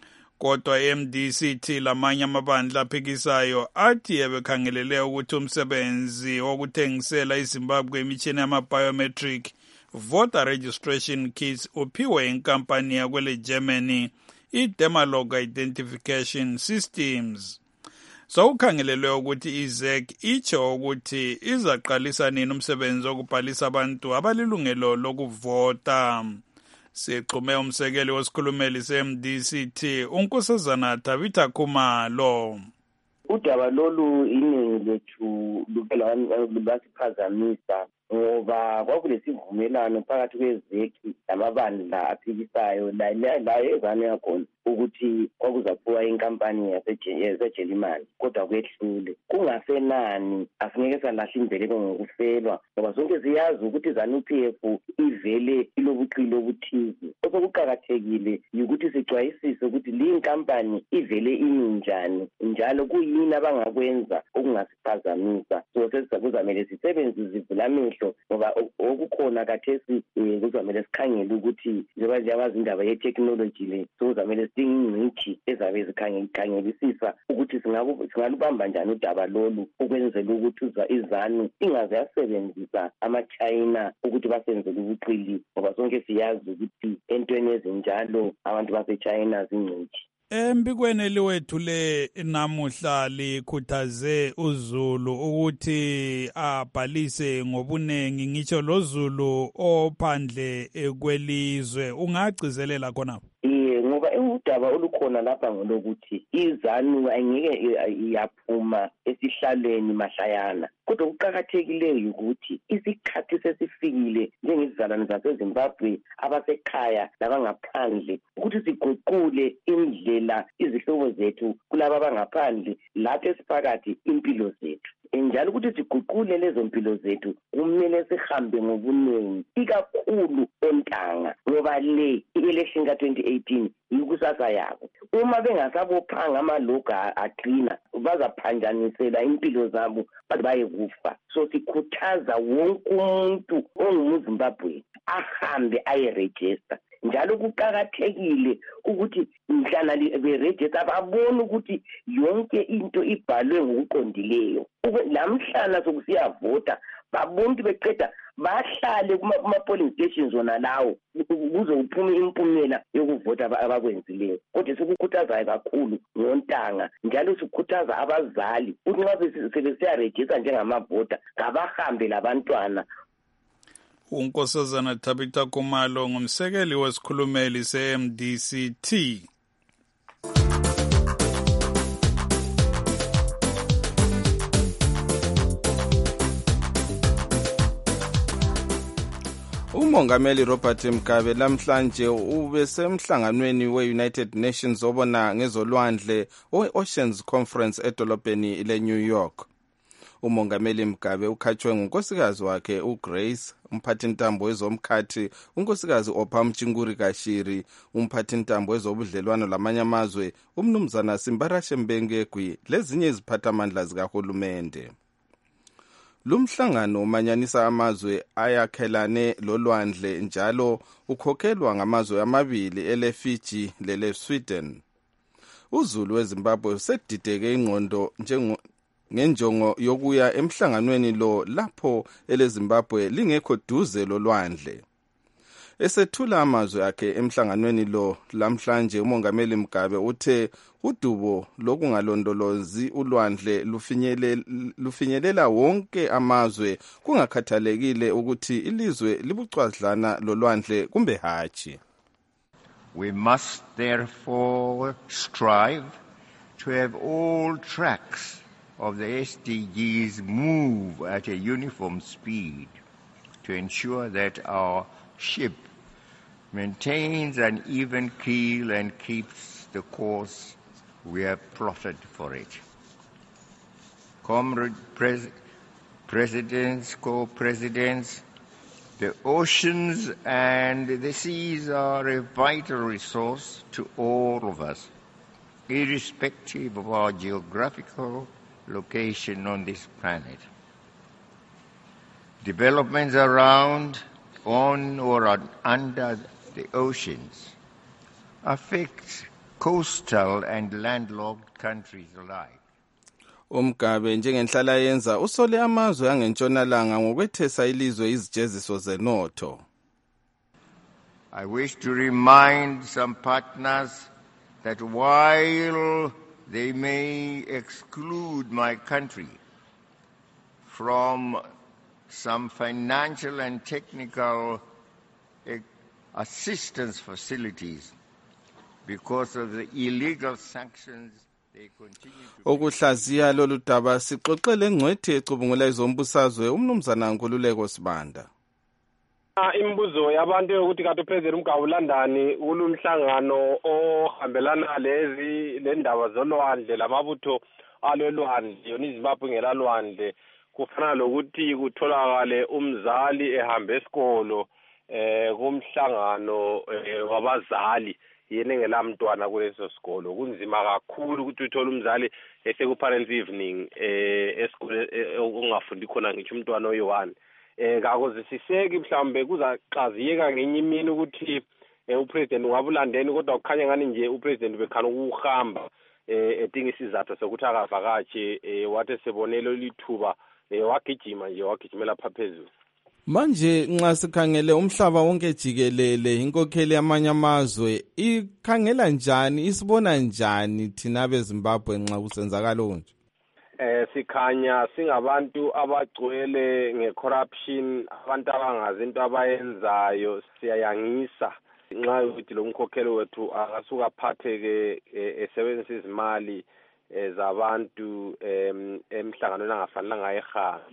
Kodwa i-MDC ithi lamanye amabandla aphikisayo athi ebekhangelele ukuthi umsebenzi wokuthengisela iZimbabwe imitshina yama-biometric voter registration kits uphiwe inkampani yakwele Germany i-Demalog Identification Systems. Sokukhangelelwe ukuthi iZEC itsho ukuthi izaqalisa nini umsebenzi wokubhalisa abantu abalilungelo lokuvota. Sixhume umsekeli wesikhulumeli se-MDC uNkosazana Tabitha Khumalo. Udaba lolu iningi lethu luke lwasiphazamisa ngoba kwakulesivumelano phakathi kweZEC lamabandla aphikisayo la ezane yakhona ukuthi kwakuzaphiwa inkampani yaseJelimani, kodwa kwehlule. Kungasenani asingeke salahla imbeleko ngokufelwa, ngoba sonke siyazi ukuthi ZANU-PF ivele ilobuqili obuthize. Okuqakathekile ukuthi sixwayisise ukuthi le nkampani ivele ininjani njalo kuyini abangakwenza okungasiphazamisa. So kuzamele sisebenzise izivulamehlo, ngoba okukhona kathesi kuzamele sikhangele ukuthi njengoba indaba ye-technology le, so kuzamele singcitshi ezabe zikhangelisisa ukuthi singalubamba njani udaba lolu ukwenzela ukuthi izanu ingaze yasebenzisa amaChina ukuthi basenzele ubuqili, ngoba sonke siyazi ukuthi entweni ezinjalo abantu baseChina zingcitshi. Embikweni eliwethule namuhla likhuthaze uZulu ukuthi abhalise ngobunengi, ngitsho loZulu ophandle kwelizwe. Ungagcizelela khona? Ngoba udaba olukhona lapha ngolokuthi izanu ayingeke yaphuma esihlalweni mahlayana, kodwa kuqakathekileyo ukuthi isikhathi sekufikile njengezizalwane zaseZimbabwe abasekhaya labangaphandle ukuthi siguqule indlela izihlobo zethu kulabo abangaphandle lathi esiphakathi impilo zethu. Njalo ukuthi siguqule lezo mpilo zethu kumele sihambe ngobunengi ikakhulu ontanga ngoba le election ka-2018 yikusasa yabo. Uma bengasabophanga amalogo aqina bazaphanjanisela impilo zabo baye kufa. So sikhuthaza wonke umuntu ongumuZimbabwe ahambe ayeregister. Njalo kuqakathekile ukuthi mhlana beregister babone ukuthi yonke into ibhalwe ngokuqondileyo. Lamhlana sokusiyavota babone ukuthi beqeda bahlale kuma-polling stations zona lawo ukuze uphume impumela yokuvota abakwenzileyo. Kodwa sikukhuthaza kakhulu ngontanga njalo sikhuthaza abazali ukuthi nxa sebesiyarejista njengamavota ngabahambe labantwana. uNkosazana Tabitha Khumalo ngumsekeli wesikhulumeli se-MDCT. uMongameli Robert Mugabe namhlanje ubesemhlanganweni we-United Nations obona ngezolwandle we-Oceans Conference edolobheni le-New York. uMongameli Mugabe ukhatshwe ngunkosikazi wakhe uGrace, umphathintambo wezomkhathi unkosikazi Opha Mchinguri Kashiri, umphathintambo wezobudlelwano lamanye amazwe umnumzana Simbarashe Mbengegwi lezinye iziphathamandla zikahulumende. Lumhlangano umanyanisa amazwe ayakhelane lolwandle njalo ukhokhelwa ngamazwe amabili ele-Fiji lele-Sweden. uZulu weZimbabwe usedideke ingqondo ngenjongo yokuya emhlanganweni lo lapho eleZimbabwe lingekho duze lolwandle. Esethula amazwi akhe emhlanganweni lo lamhlanje uMongameli Mugabe uthe udubo lokungalondolozi ulwandle lufinyelela wonke amazwe kungakhathalekile ukuthi ilizwe libucwadlana lolwandle kumbe hatshi. We must therefore strive to have all tracks of the SDGs move at a uniform speed to ensure that our ship maintains an even keel and keeps the course we have plotted for it. Comrade Presidents, Co-Presidents, the oceans and the seas are a vital resource to all of us, irrespective of our geographical location on this planet. Developments around, on or under the oceans affect coastal and landlocked countries alike. uMgabe njengenhlala yenza usole amazwe angentshonalanga ngokwethesa ilizwe izijeziso zenotho. I wish to remind some partners that while they may exclude my country from some financial and technical assistance facilities because of the illegal sanctions they continue to... Okuhlaziya lolu daba sixoxele ngcwethi ecubungula izombusazwe umnumzana Nkululeko Sibanda. Imbuzo yabantu yokuthi kanti uPresident Mugabe ulandani kulumhlangano ohambelana le ndaba zolwandle lamabutho alolwandle yona iZimbabwe ngelalwandle kufana lokuthi kutholakale umzali ehambe esikolo kumhlangano wabazali yena engelamntwana kuleso sikolo. Kunzima kakhulu ukuthi uthole umzali eseku parents evening esikole ongafundi khona ngitsho umntwana oyi-1. Kakuze siseki mhlambe kuzaxaziyeka ngenye imini ukuthi upresident ungabulandeni kodwa kukhanya ngani nje upresident bekhana ukuhamba edinga isizathu sokuthi akavakatshe wathi sebonelo lithuba wagijima nje wagijimela phaphezulu. Manje nxa sikhangele umhlaba wonke jikelele inkokheli yamanye amazwe ikhangela njani isibona njani thina beZimbabwe nxa kusenzakala konje? Sikhanya singabantu abagcwele ngecorruption, abantu abangazi into abayenzayo, siyayangisa nxa ukuthi lo mkhokheli wethu akasuka phatheke esebenzisa izimali zabantu emhlanganweni angafanelanga ayihambe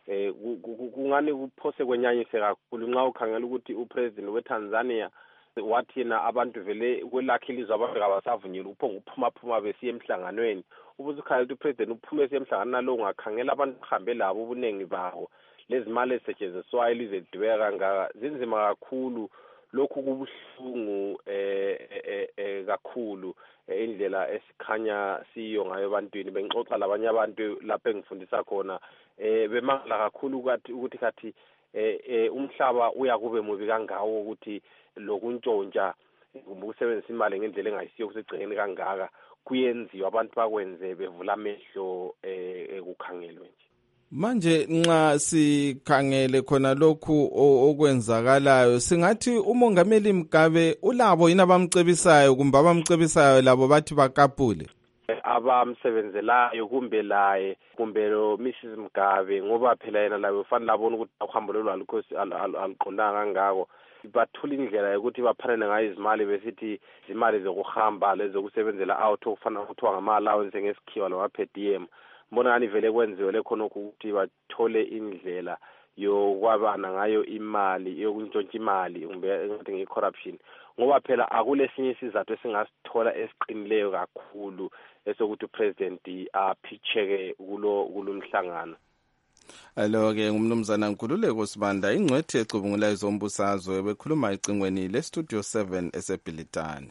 kungani kuphose kwenyanyise kakhulu nxa ukhangela ukuthi upresident weTanzania wathi yena abantu vele kwelakhe ilizwe abantu kabasavunyelwa ukuphuma besiye emhlanganweni. Ubuze ukhangela ukuthi upresident uphume esiye emhlanganweni nalo ungakhangela abantu bahambe labo ubuningi bawo lezi mali ezisetshenziswayo ilizwe lidubeka kangaka zinzima kakhulu. Lokhu kubuhlungu kakhulu indlela esikhanya siyo ngayo ebantwini bengixoxa labanye abantu lapho engifundisa khona bemangala kakhulu ukuthi kathi umhlaba uyakube mubi kangawo ukuthi lokuntshontsha ukusebenzisa imali ngendlela engayisiyo kusegcekeni kangaka kuyenziwa abantu bakwenze bevula amehlo ekukhangelwe nje. Manje nxa sikhangele khona lokhu okwenzakalayo singathi umongameli Mugabe ulabo yini abamcebisayo kumbe abamcebisayo labo bathi bakapule abamsebenzelayo kumbe laye kumbe lo Mrs Mugabe ngoba phela yena labe ufanele labona ukuthi uhambo lolu alukhosi aliqondanga kangako bathula indlela yokuthi baphanane ngayo izimali besithi izimali zokuhamba lezokusebenzela out okufana ukuthiwa ngama-allowance ngesikhiwa lama per diem. Mbona ngani vele kwenziwe lekhona ukuthi bathole indlela yokwabana ngayo imali yokuntshontsha imali kumbe ngathi nge-corruption ngoba phela akulesinye isizathu esingasithola esiqinileyo kakhulu esokuthi upresident aphitsheke kulo mhlangano. Alo-ke ngumnumzana Nkululeko Sibanda ingcwethi ecubungulayo zombusazwe bekhuluma ecingweni le-Studio 7 eseBhilitani.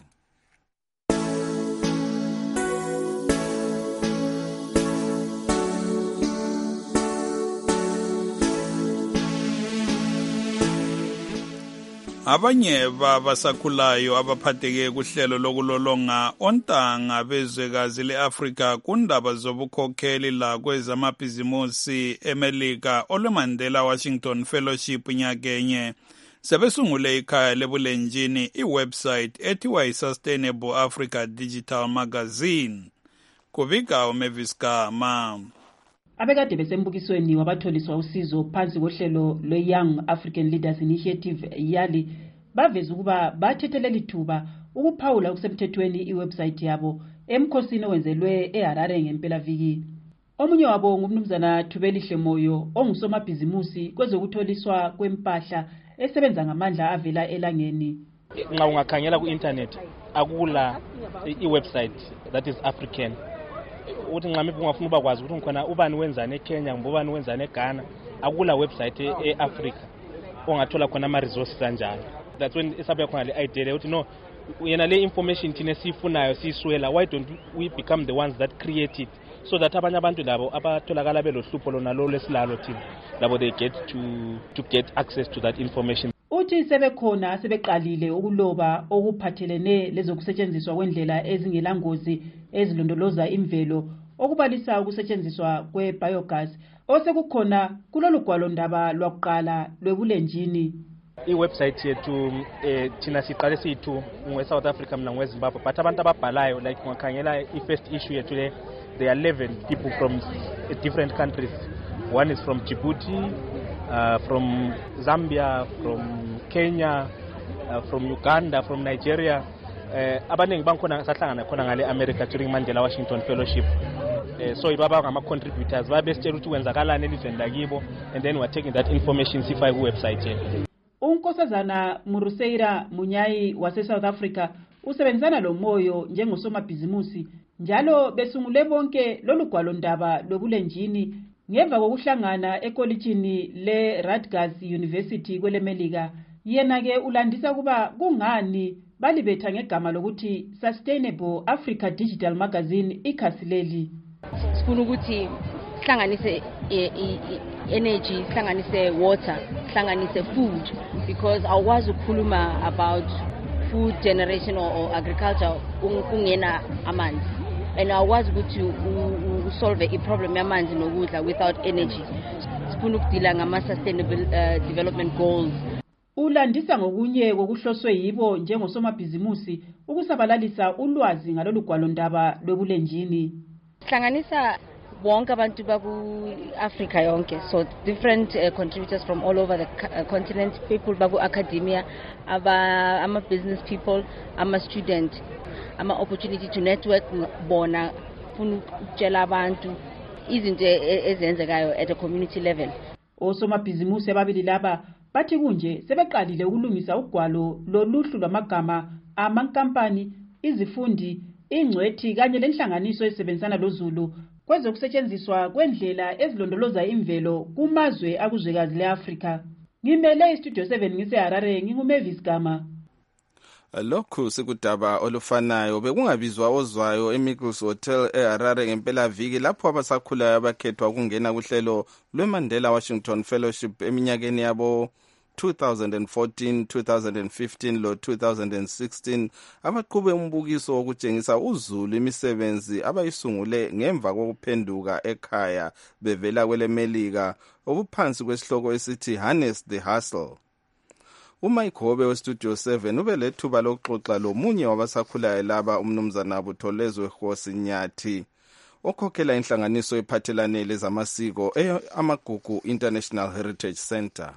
Abanye babasakhulayo abaphatheke kuhlelo lokulolonga ontanga bezwekazi leAfrika kundaba zobukhokheli la kwezamabhizimusi eMelika olweMandela Washington Fellowship nyakenye sebesungule ikhaya lebulenjini iwebsite ethiwa iSustainable Africa Digital Magazine. Kubika uMavis Gama. Abekade besembukisweni wabatholiswa usizo phansi kohlelo lwe-Young African Leaders Initiative YALI baveza ukuba bathethelele ithuba ukuphawula okusemthethweni iwebsite yabo emkhosini owenzelwe eHarare ngempelaviki. Omunye wabo ngumnumzana Thubelihle Moyo ongusomabhizimusi kwezokutholiswa kwempahla esebenza ngamandla avela elangeni. Nxa ungakhangela ku-internet akula iwebsite that is African uthi nxa miphi ungafuna ubakwazi ukuthi ngikhona ubani wenzane eKenya kumbe ubani wenzane eGhana akula website eAfrica ongathola khona ama-resources kanjalo. That's when isabuya khona le idea ukuthi no yena le information thina siyifunayo siyiswela, why don't we become the ones that create it so that abanye abantu labo abatholakala belohlupho lona lo lesilalo thina labo they get to get access to that information. Uthi sebekhona sebeqalile ukuloba okuphathelene lezokusetshenziswa kwendlela ezingelangozi ezilondoloza imvelo okubalisa ukusetshenziswa kwe-biogas osekukhona kulolu gwalondaba lwakuqala lwebulenjini. I-website yethu thina siqale siyi-2 nge-South Africa mna ngeZimbabwe but abantu ababhalayo like ungakhangela i-first issue yethu le there are 11 people from different countries. One is from Djibouti, from Zambia, from Kenya, from Uganda, from Nigeria. Abaningi bankhona sahlangana khona ngale America during Mandela Washington Fellowship. So ibaba ngama contributors babesitshela ukuthi kwenzakalani elizweni lakibo and then we are taking that information sifake ku website yethu. Unkosazana Muruseira Munyayi wase South Africa usebenzana lo Moyo njengosomabhizimusi njalo besungule bonke lolu gwalondaba lobulenjini ngemva kokuhlangana ekolitshini le-Rutgers University kweleMelika. Yena ke ulandisa kuba kungani balibetha ngegama lokuthi Sustainable Africa Digital Magazine ikhasileli. Sifuna ukuthi hlanganise energy, hlanganise water, hlanganise food because awukwazi ukukhuluma about food generation or agriculture ungena amanzi. And awukwazi ukuthi usolve i-problem yamanzi nokudla without energy. Sifuna ukudila ngama-sustainable development goals. Ulandisa ngokunye kokuhloswe yibo njengosomabhizimusi ukusabalalisa ulwazi ngalolu gwalondaba lwebulenjini. Hlanganisa bonke abantu baku-Africa yonke, so different contributors from all over the continent, people baku-academia, ama-business people, ama-student, ama-opportunity to network bona funa ukutshela abantu izinto ezenzekayo at a community level. Osomabhizimusi ababili laba bathi kunje sebeqalile ukulungisa ugwalo loluhlu lwamagama amankampani, izifundi, ingcwethi kanye lenhlanganiso ezisebenzisana loZulu kwezokusetshenziswa kwendlela ezilondoloza imvelo kumazwe akuzwekazi le-Afrika. Ngimele iStudio 7 ngiseHarare, nginguMavis Gama. Lokhu sikudaba olufanayo bekungabizwa ozwayo eMiggles Hotel eHarare ngempela viki lapho abasakhulayo abakhethwa ukungena kuhlelo lweMandela Washington Fellowship eminyakeni yabo 2014, 2015 lo 2016 abaqhube umbukiso wokutshengisa uZulu imisebenzi abayisungule ngemva kokuphenduka ekhaya bevela kwelemelika obuphansi kwesihloko esithi Harness the Hustle. Mike Hobe weStudio 7 ube lethuba lokuxoxa lomunye wabasakhulayo laba umnumzana Butholezwe Khosi Nyathi okhokhela inhlanganiso ephathelane lezamasiko amagugu International Heritage Center.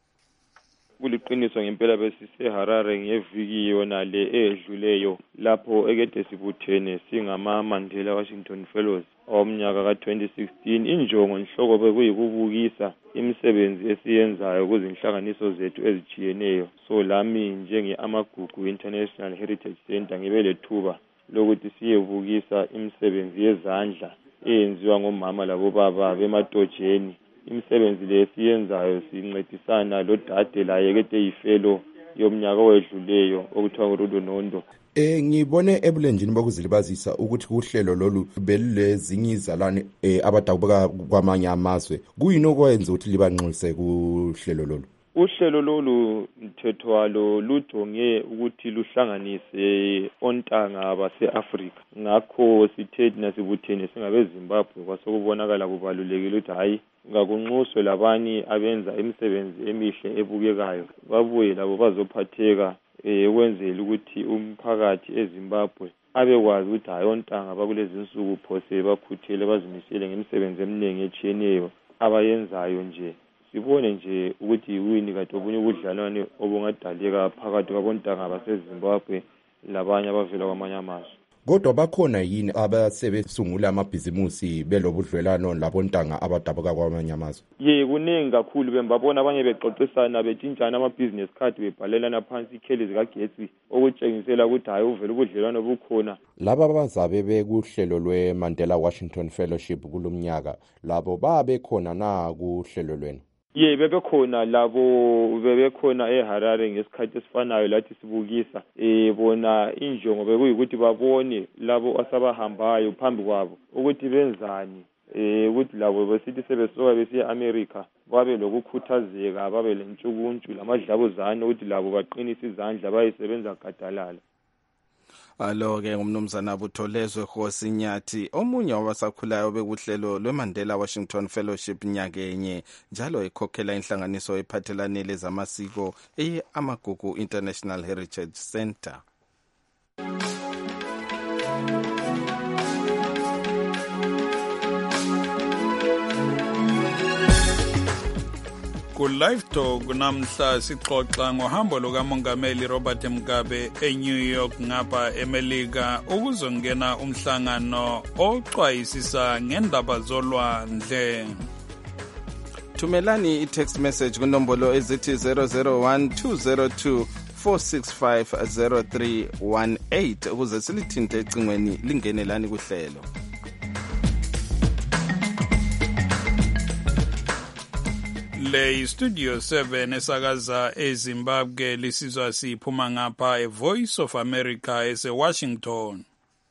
Kuliqiniso ngempela besiseHarare ngeviki yona le edluleyo lapho ekade sibuthene singama Mandela Washington Fellows omnyaka ka2016. Injongo inhloko bekuyikubukisa imisebenzi esiyenzayo kuzinhlanganiso zethu ezijiyeneyo. So lami njenge amagugu International Heritage Center ngibe lethuba lokuthi siyebukisa imisebenzi yezandla eyenziwa ngomama labobaba bematojeni. Imisebenzi lesiyenzayo sincedisana lodade laye kade yifelo yomnyaka owedluleyo okuthiwa nguRudo Nondo. Ngibone ebulenjini bokuzilibazisa ukuthi kuhlelo lolu belezinye izalwane abadabuka kwamanye amazwe. Kuyini okwenza ukuthi libanxuse kuhlelo lolu? Uhlelo lolu mthetho walo lujonge ukuthi luhlanganise ontanga base-Afrika. Ngakho sithe nasibuthene singabe Zimbabwe kwasokubonakala kubalulekile ukuthi hayi ngakunxuswe labanye abenza imisebenzi emihle ebukekayo babuye labo bazophatheka ukwenzela ukuthi umphakathi eZimbabwe abekwazi ukuthi hayi ontanga bakulezi insuku phose bakhuthele bazimisele ngemisebenzi eminingi etshiyeneyo abayenzayo nje. Sibone nje ukuthi yini kade obunye ubudlelwane obungadaleka phakathi kwabontanga baseZimbabwe labanye abavela kwamanye amazwe. Kodwa bakhona yini abasebesungula amabhizimusi belobudlelwano labontanga abadabuka kwamanye amazwe? Kuningi kakhulu bembabona abanye bexoxisana betshintshana amabhizinesi card bebhalelana phansi ikheli zikagetsi okutshengisela ukuthi hayi uvela ubudlelwano bukhona. Laba abazabe bekuhlelo lweMandela Washington Fellowship kulomnyaka labo babekhona na kuhlelo lwenu? Bebekhona labo bebekhona eHarare ngesikhathi esifanayo lathi sibukisa bona injongo bekuyikuthi babone labo asabahambayo phambi kwabo ukuthi benzani ukuthi labo besithi sebesoka besiya America babe lokukhuthazeka babe lentshukuntshu lamadlabuzane ukuthi labo baqinise izandla bayisebenza gadalala. Alo-ke ngumnumzana Butholezwe Khosi Nyathi omunye wabasakhulayo bekuhlelo lweMandela Washington Fellowship nyakenye njalo ekhokhela inhlanganiso ephathelane lezamasiko amagugu International Heritage Center. Ku-Live Talk namhla sixoxa ngohambo lukamongameli Robert Mugabe eNew York ngapha eMelika ukuzongena umhlangano oxwayisisa ngendaba zolwandle. Thumelani i-text message kunombolo ezithi 001-202-465-0318 ukuze silithinte ecingweni lingenelani kuhlelo. Le Studio 7 esakaza eZimbabwe lisizwa siphuma ngapha eVoice of America eseWashington.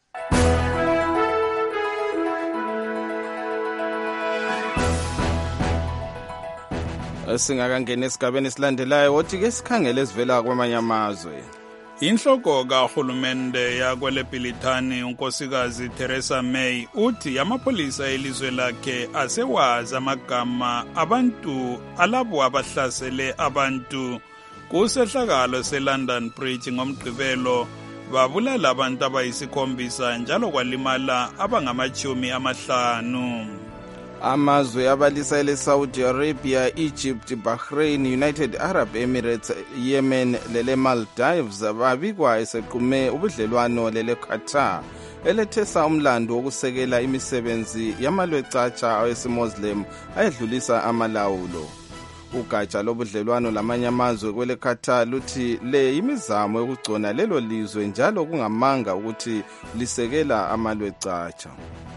Singakangena esigabeni esilandelayo wothi ke sikhangele esivela kwamanye amazwe. Inhloko kahulumende yakweleBhilithani unkosikazi Theresa May uthi amapolisa elizwe lakhe asewazi amagama abantu alabo abahlasele abantu kusehlakalo seLondon Bridge ngomgqibelo babulala abantu abayisikhombisa njalo kwalimala abangama-50. Amazwe abalisa ele-Saudi Arabia, Egypt, Bahrain, United Arab Emirates, Yemen lele Maldives babikwa esequme ubudlelwano lele Qatar elethesa umlando wokusekela imisebenzi yamalwecatsha awesimuslim ayedlulisa amalawulo. Ugatsha lobudlelwano lamanye amazwe kwele Qatar luthi le imizamo yokugcona lelo lizwe njalo kungamanga ukuthi lisekela amalwecatsha.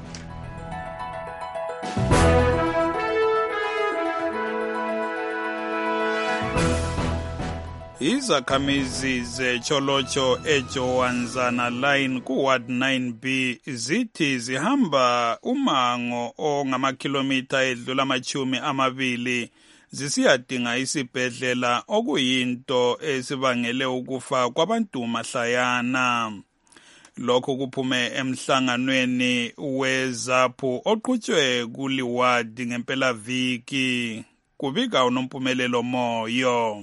Izakhamizi zeCholocho eJowanzana Line kuWard 9B zithi zihamba umango ongamakhilomitha edlula 20 zisiyadinga isibhedlela okuyinto esibangele ukufa kwabantu mahlayana. Lokho kuphume emhlanganweni weZAPU oqhutshwe kuliwadi ngempela viki. Kubika unompumelelo Moyo.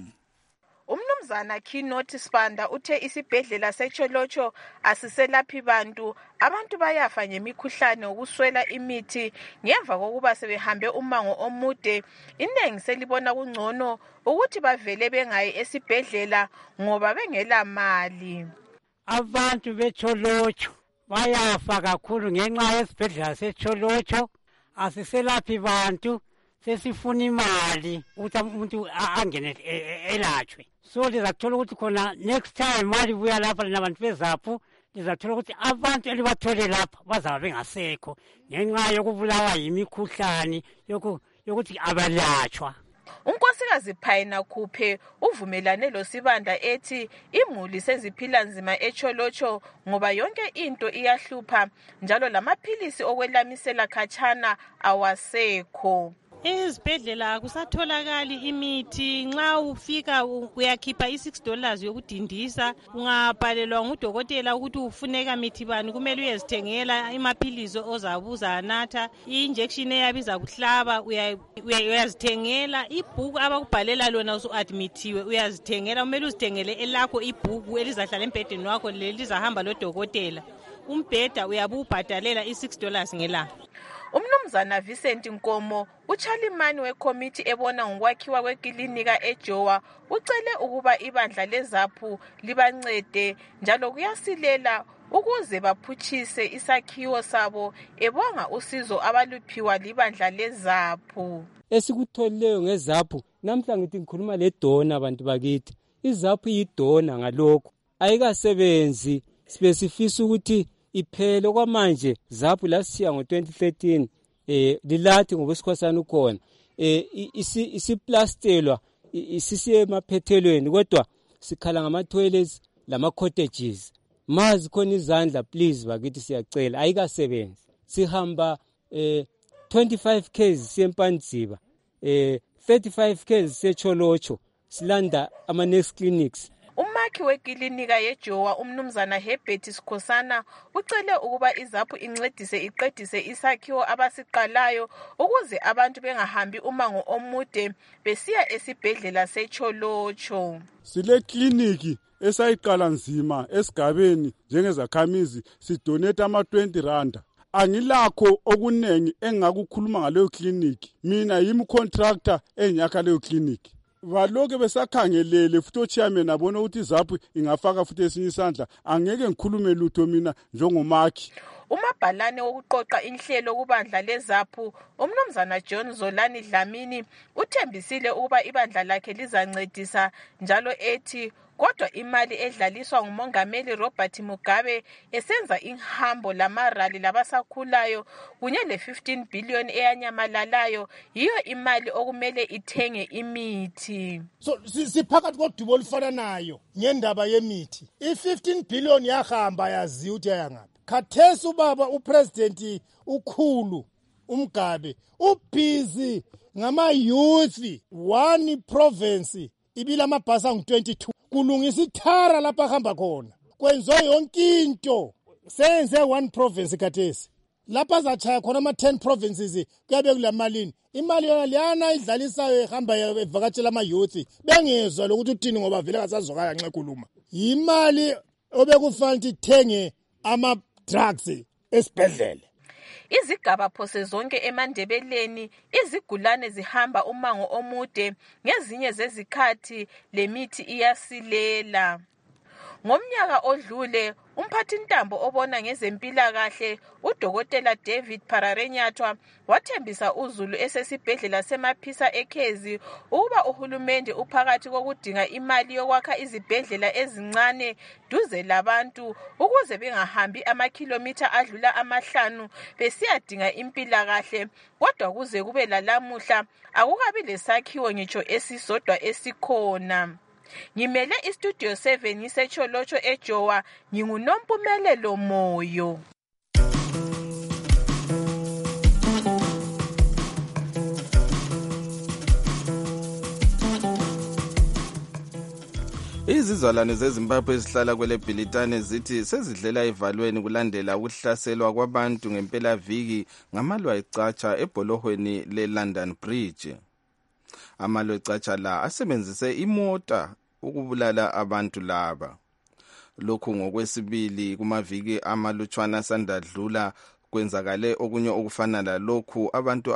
Umnumzana Keynote Spanda uthe isibhedlela seCholocho asiselaphi bantu, abantu bayafa ngemikhuhlane ukuswela imithi ngemva kokuba sebehambe umango omude. Inengi selibona kungcono ukuthi bavele bengayi esibhedlela ngoba bengela mali. Abantu beCholocho bayafa kakhulu ngenxa yesibhedlela seCholocho, asiselaphi bantu, sesifuna imali ukuthi umuntu angene elatshwe. So lizathola ukuthi khona next time mali buya lapha nabantu beZAPU lizathola ukuthi abantu elibathole lapha bazaba bengasekho ngenxa yokubulawa yimikhuhlane yokuthi abalatshwa. Unkosikazi Phayina Khuphe uvumelane loSibanda ethi imuli seziphila nzima eCholocho ngoba yonke into iyahlupha njalo lamaphilisi okwelamisela khatshana awasekho. Ezibhedlela akusatholakali imithi, nxa ufika uyakhipha $6 yokudindisa, ungabhalelwa ngudokotela ukuthi ufuneka mithi bani kumele uyezithengela amaphilisi ozabuza anatha, i-injection eyabiza kuhlaba uyazithengela, ibhuku abakubhalela lona usu-admithiwe uyazithengela, kumele uzithengele elakho ibhuku elizahlala embhedeni wakho lelizahamba lodokotela. Umbheda uyabubhadalela $6 ngelanga. Umnumzana Vincent Nkomo, uchairman wekomiti ebona ngokwakhiwa kwekilinika eJowa, ucele ukuba ibandla leZAPU libancede njalo kuyasilela ukuze baphutshise isakhiwo sabo, ebonga usizo abaluphiwa libandla leZAPU. Esikutholileyo ngeZAPU, namhla ngithi ngikhuluma ledona abantu bakithi. iZAPU yidona ngalokho ayikasebenzi, sibesifisa ukuthi iphele kwamanje. ZAPU lasiya ngo-2013 lilathi ngokwesikhosana ukhona isiplastelwa isisiye emaphethelweni, kodwa sikhala ngama-toilets lama-cottages. Mazi khona izandla please bakithi siyacela, ayikasebenzi. Sihamba 25 k's siye eMpandziba, 35 k's siye eCholocho, silanda ama-next clinics. Umakhi wekilinika yeJowa umnumzana Herbert Sikhosana ucele ukuba iZAPU incedise iqedise isakhiwo abasiqalayo ukuze abantu bengahambi umango omude besiya esibhedlela seCholocho. Sile kliniki esayiqala nzima esigabeni njengezakhamizi sidonate ama-R20. Angilakho okunengi engakukhuluma ngaleyo kliniki. Mina yimi contractor enyakha leyo kliniki. Baloke besakhangelele futhi ochairman abona ukuthi iZAPU ingafaka futhi esinye isandla, angeke ngikhulume lutho mina njengomakhi. Umabhalane wokuqoqa inhlelo kubandla leZAPU, umnumzana John Zolani Dlamini, uthembisile ukuba ibandla lakhe lizancedisa njalo ethi kodwa imali edlaliswa ngumongameli Robert Mugabe esenza inhambo lamarali labasakhulayo kunye le-15 billion eyanyamalalayo yiyo imali okumele ithenge imithi. So siphakathi kodubo olufananayo ngendaba yemithi. I-15 billion yahamba yaziwa ukuthi yayangaphi. Khathesi ubaba upresident ukhulu uMgabe ubhizi ngama-youth, one province ibila amabhasi angu-22 kulungisa ithara lapha ahamba khona, kwenziwa yonke into, senze one province khathesi lapha azatshaya khona ama-10 provinces kuyabe kulamalini. Imali yona liyana idlalisayo ehamba evakatshela ama-youth bengezwa lokuthi uthini ngoba vele kasazwakala nxa ekhuluma. Yimali obekufanele ukuthi ithenge ama-drugs esibhedlela. Izigaba phose zonke eMandebeleni izigulane zihamba umango omude, ngezinye zezikhathi lemithi iyasilela. Ngomnyaka odlule, umphathintambo obona ngezempilakahle uDokotela David Pararenyathwa wathembisa uzulu esesibhedlela seMaphisa eKhezi ukuba uhulumende uphakathi kokudinga imali yokwakha izibhedlela ezincane duze labantu ukuze bengahambi amakhilomitha adlula 5 besiyadinga impilakahle, kodwa kuze kube lalamuhla akukabi lesakhiwo ngitsho esisodwa esikhona. Ngimele iStudio 7 ngisetsholosho eJowa, nginguNompumelelo Moyo. Izizalwane zeZimbabwe ezihlala kwele Bhilitane zithi sezidlela evalweni kulandela ukuhlaselwa kwabantu ngempelaviki ngamalwayicatsha ebholohweni leLondon Bridge. Amalwayicatsha la asebenzise imota ukubulala abantu laba. Lokhu ngokwesibili kumaviki amalutshwana sandadlula kwenzakale okunye okufana lalokhu, abantu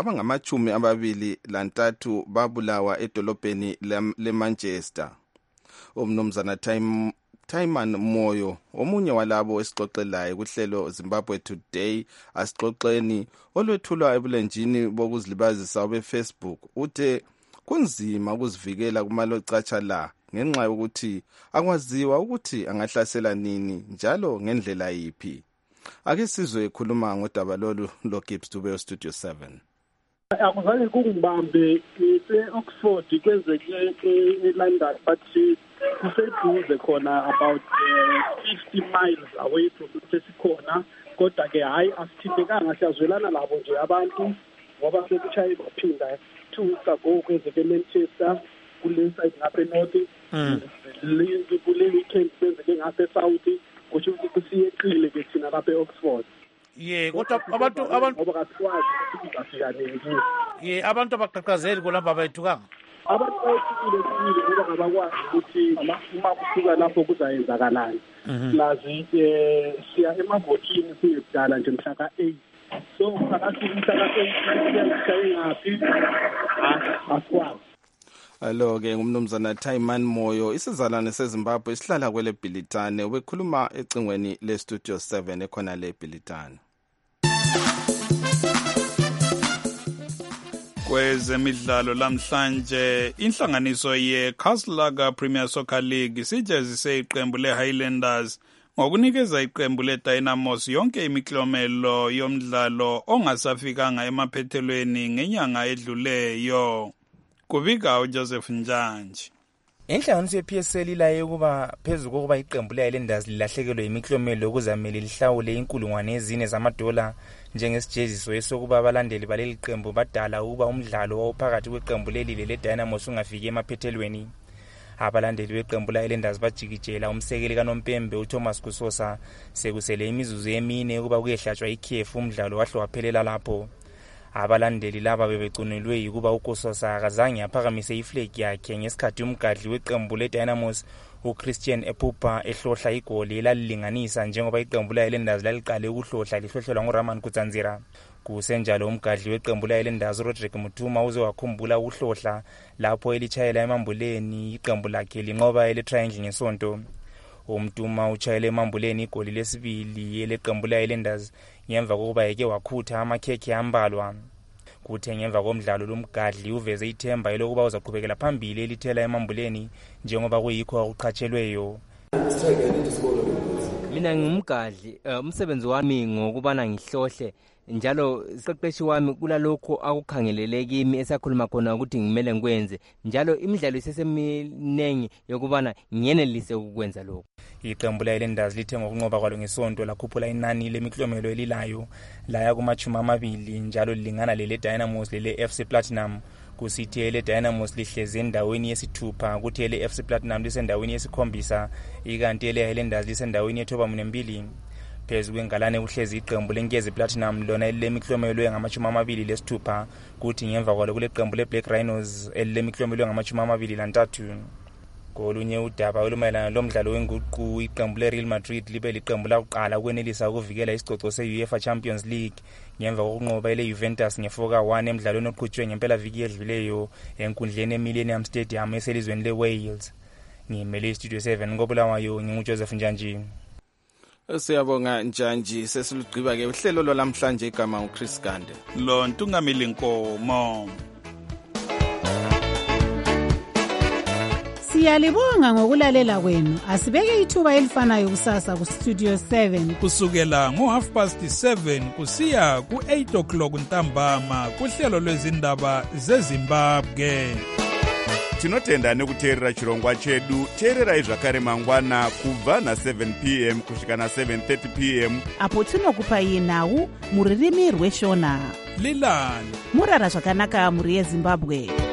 abangama-23 babulawa edolobheni leManchester. Umnumzana Taiman Moyo, omunye walabo esixoxelayo kuhlelo Zimbabwe Today asixoxeni olwethulwa ebulenjini bokuzilibazisa beFacebook, uthe kunzima ukuzivikela kumalwayicatsha la ngenxa yokuthi akwaziwa ukuthi angahlasela nini njalo ngendlela yiphi. Ake sizwe ekhuluma ngodaba lolu loGibbs Dube Studio 7. Akuzange kungibambe Oxford kwenzeke eLondon, but kuseduze khona about 50 miles away from sesikhona, kodwa ke hayi asithintekanga, siyazwelana labo nje abantu ngoba sekuchaye baphinda 2 weeks ago kwenzeke eManchester kule side ngapha enorth, kule weekend kwenzeke ngapha esouth, kusho ukuthi siyeqile ke thina lapha eOxford. Kodwa abantu ngoba kasiwazi ukuthi afika nini. Abantu abaqhaqhazeli kolamba bayithukanga. Abantu bayithukile ngoba ngabakwazi ukuthi uma kusuka lapho kuzayenzakalani. Lazi siya emavotini siyedala nje mhla ka-8. So phakathi mhla ka-8 siyayingaphi asikwazi. Alo-ke ngumnumzana Taiman Moyo, isizalwane seZimbabwe isihlala kwele Bhilitane, wekhuluma ecingweni leStudio 7 ekhona le Bhilitane. Kwezemidlalo lamhlanje, inhlanganiso yeKaslaga Premier Soccer League sijezise iqembu leHighlanders ngokunikeza iqembu leDynamos yonke imiklomelo yomdlalo ongasafikanga emaphethelweni ngenyanga edluleyo. Kubika uJoseph Njanji. Inhlanganiso yePSL ilaye ukuba phezulu kokuba iqembu leHighlanders lilahlekelwe imiklomelo okuzamele lihlawule $4,000 njengesijeziso esokuba abalandeli baleli qembu badala ukuba umdlalo wawuphakathi kweqembu leli leDynamos ungafiki emaphethelweni. Abalandeli beqembu leHighlanders bajikijela umsekeli kaNompembe uThomas Kusosa sekusele imizuzu emine ukuba kuyehlatshwa ikhefu, umdlalo wahle waphelela lapho. Abalandeli laba bebecunelwe yikuba uKusosa akazange aphakamise iflag yakhe ngesikhathi umgadli weqembu leDynamos uChristian Epupa ehlohla igoli elalilinganisa njengoba iqembu leHighlanders laliqale ukuhlohla lihlohlelwa nguRaman Kutsanzira. Kusenjalo umgadli weqembu leHighlanders uRodrick Muthuma uze wakhumbula ukuhlohla lapho elitshayela emambuleni iqembu lakhe linqoba eletriangle ngesonto. Umtuma utshayele emambuleni igoli lesibili eleqembu leHighlanders ngemva kokuba yeke wakhutha amakhekhe ambalwa. Kuthe ngemva komdlalo lomgadli uveze ithemba elokuba uzaqhubekela phambili elithela emambuleni njengoba kuyikho okuqhatshelweyo. Mina ngumgadli, umsebenzi wami ngokubana ngihlohle njalo isiqeqeshi wami kulalokho akukhangelele kimi esakhuluma khona ukuthi ngimele ngikwenze, njalo imidlalo iseseminengi yokubana ngiyenelise ukwenza lokho. Iqembu leHighlanders lithe ngokunqoba kwalo ngesonto lakhuphula inani lemiklomelo elilayo laya kuma-20 njalo lilingana lele Dynamos lele FC Platinum. Kusithi ele Dynamos lihleze endaweni yesithupha, kuthi ele FC Platinum lisendaweni yesikhombisa, ikanti ele Highlanders lisendaweni ye-12. Phezu kwengalane uhlezi iqembu leNkezi Platinum lona elilemiklomelo engama-26, kuthi ngemva kwalo kule qembu leBlack Rhinos elilemiklomelo engama-23. ngolunye udaba olumayelana lomdlalo wenguqu iqembu le-Real Madrid libe liqembu lakuqala ukwenelisa ukuvikela isicoco se-UEFA Champions League ngemva kokunqoba ile-Juventus nge-4-1 emdlalweni oqhutshwe ngempelaviki edluleyo enkundleni eMillennium Stadium eselizweni le-Wales. Ngimele iStudio 7 ngobulawayo nginguJoseph Njanji. Siyabonga Njanji. Sesilugqiba-ke uhlelo lwalamhlanje igama uChris Gande. Lo Ntungamili Nkomo. Siyalibonga ngokulalela kwenu. Asibeke ithuba elifanayo kusasa kuStudio 7 kusukela ngo7:30 kusiya ku8:00 ntambama kuhlelo lwezindaba zeZimbabwe. Tinotenda nekuteerera chirongwa chedu. Teererai zvakare mangwana kubva na7 p.m. kusvika na7:30 p.m. apo tinokupai nhau muririmi rweshona. Lilani murara zvakanaka muri yeZimbabwe.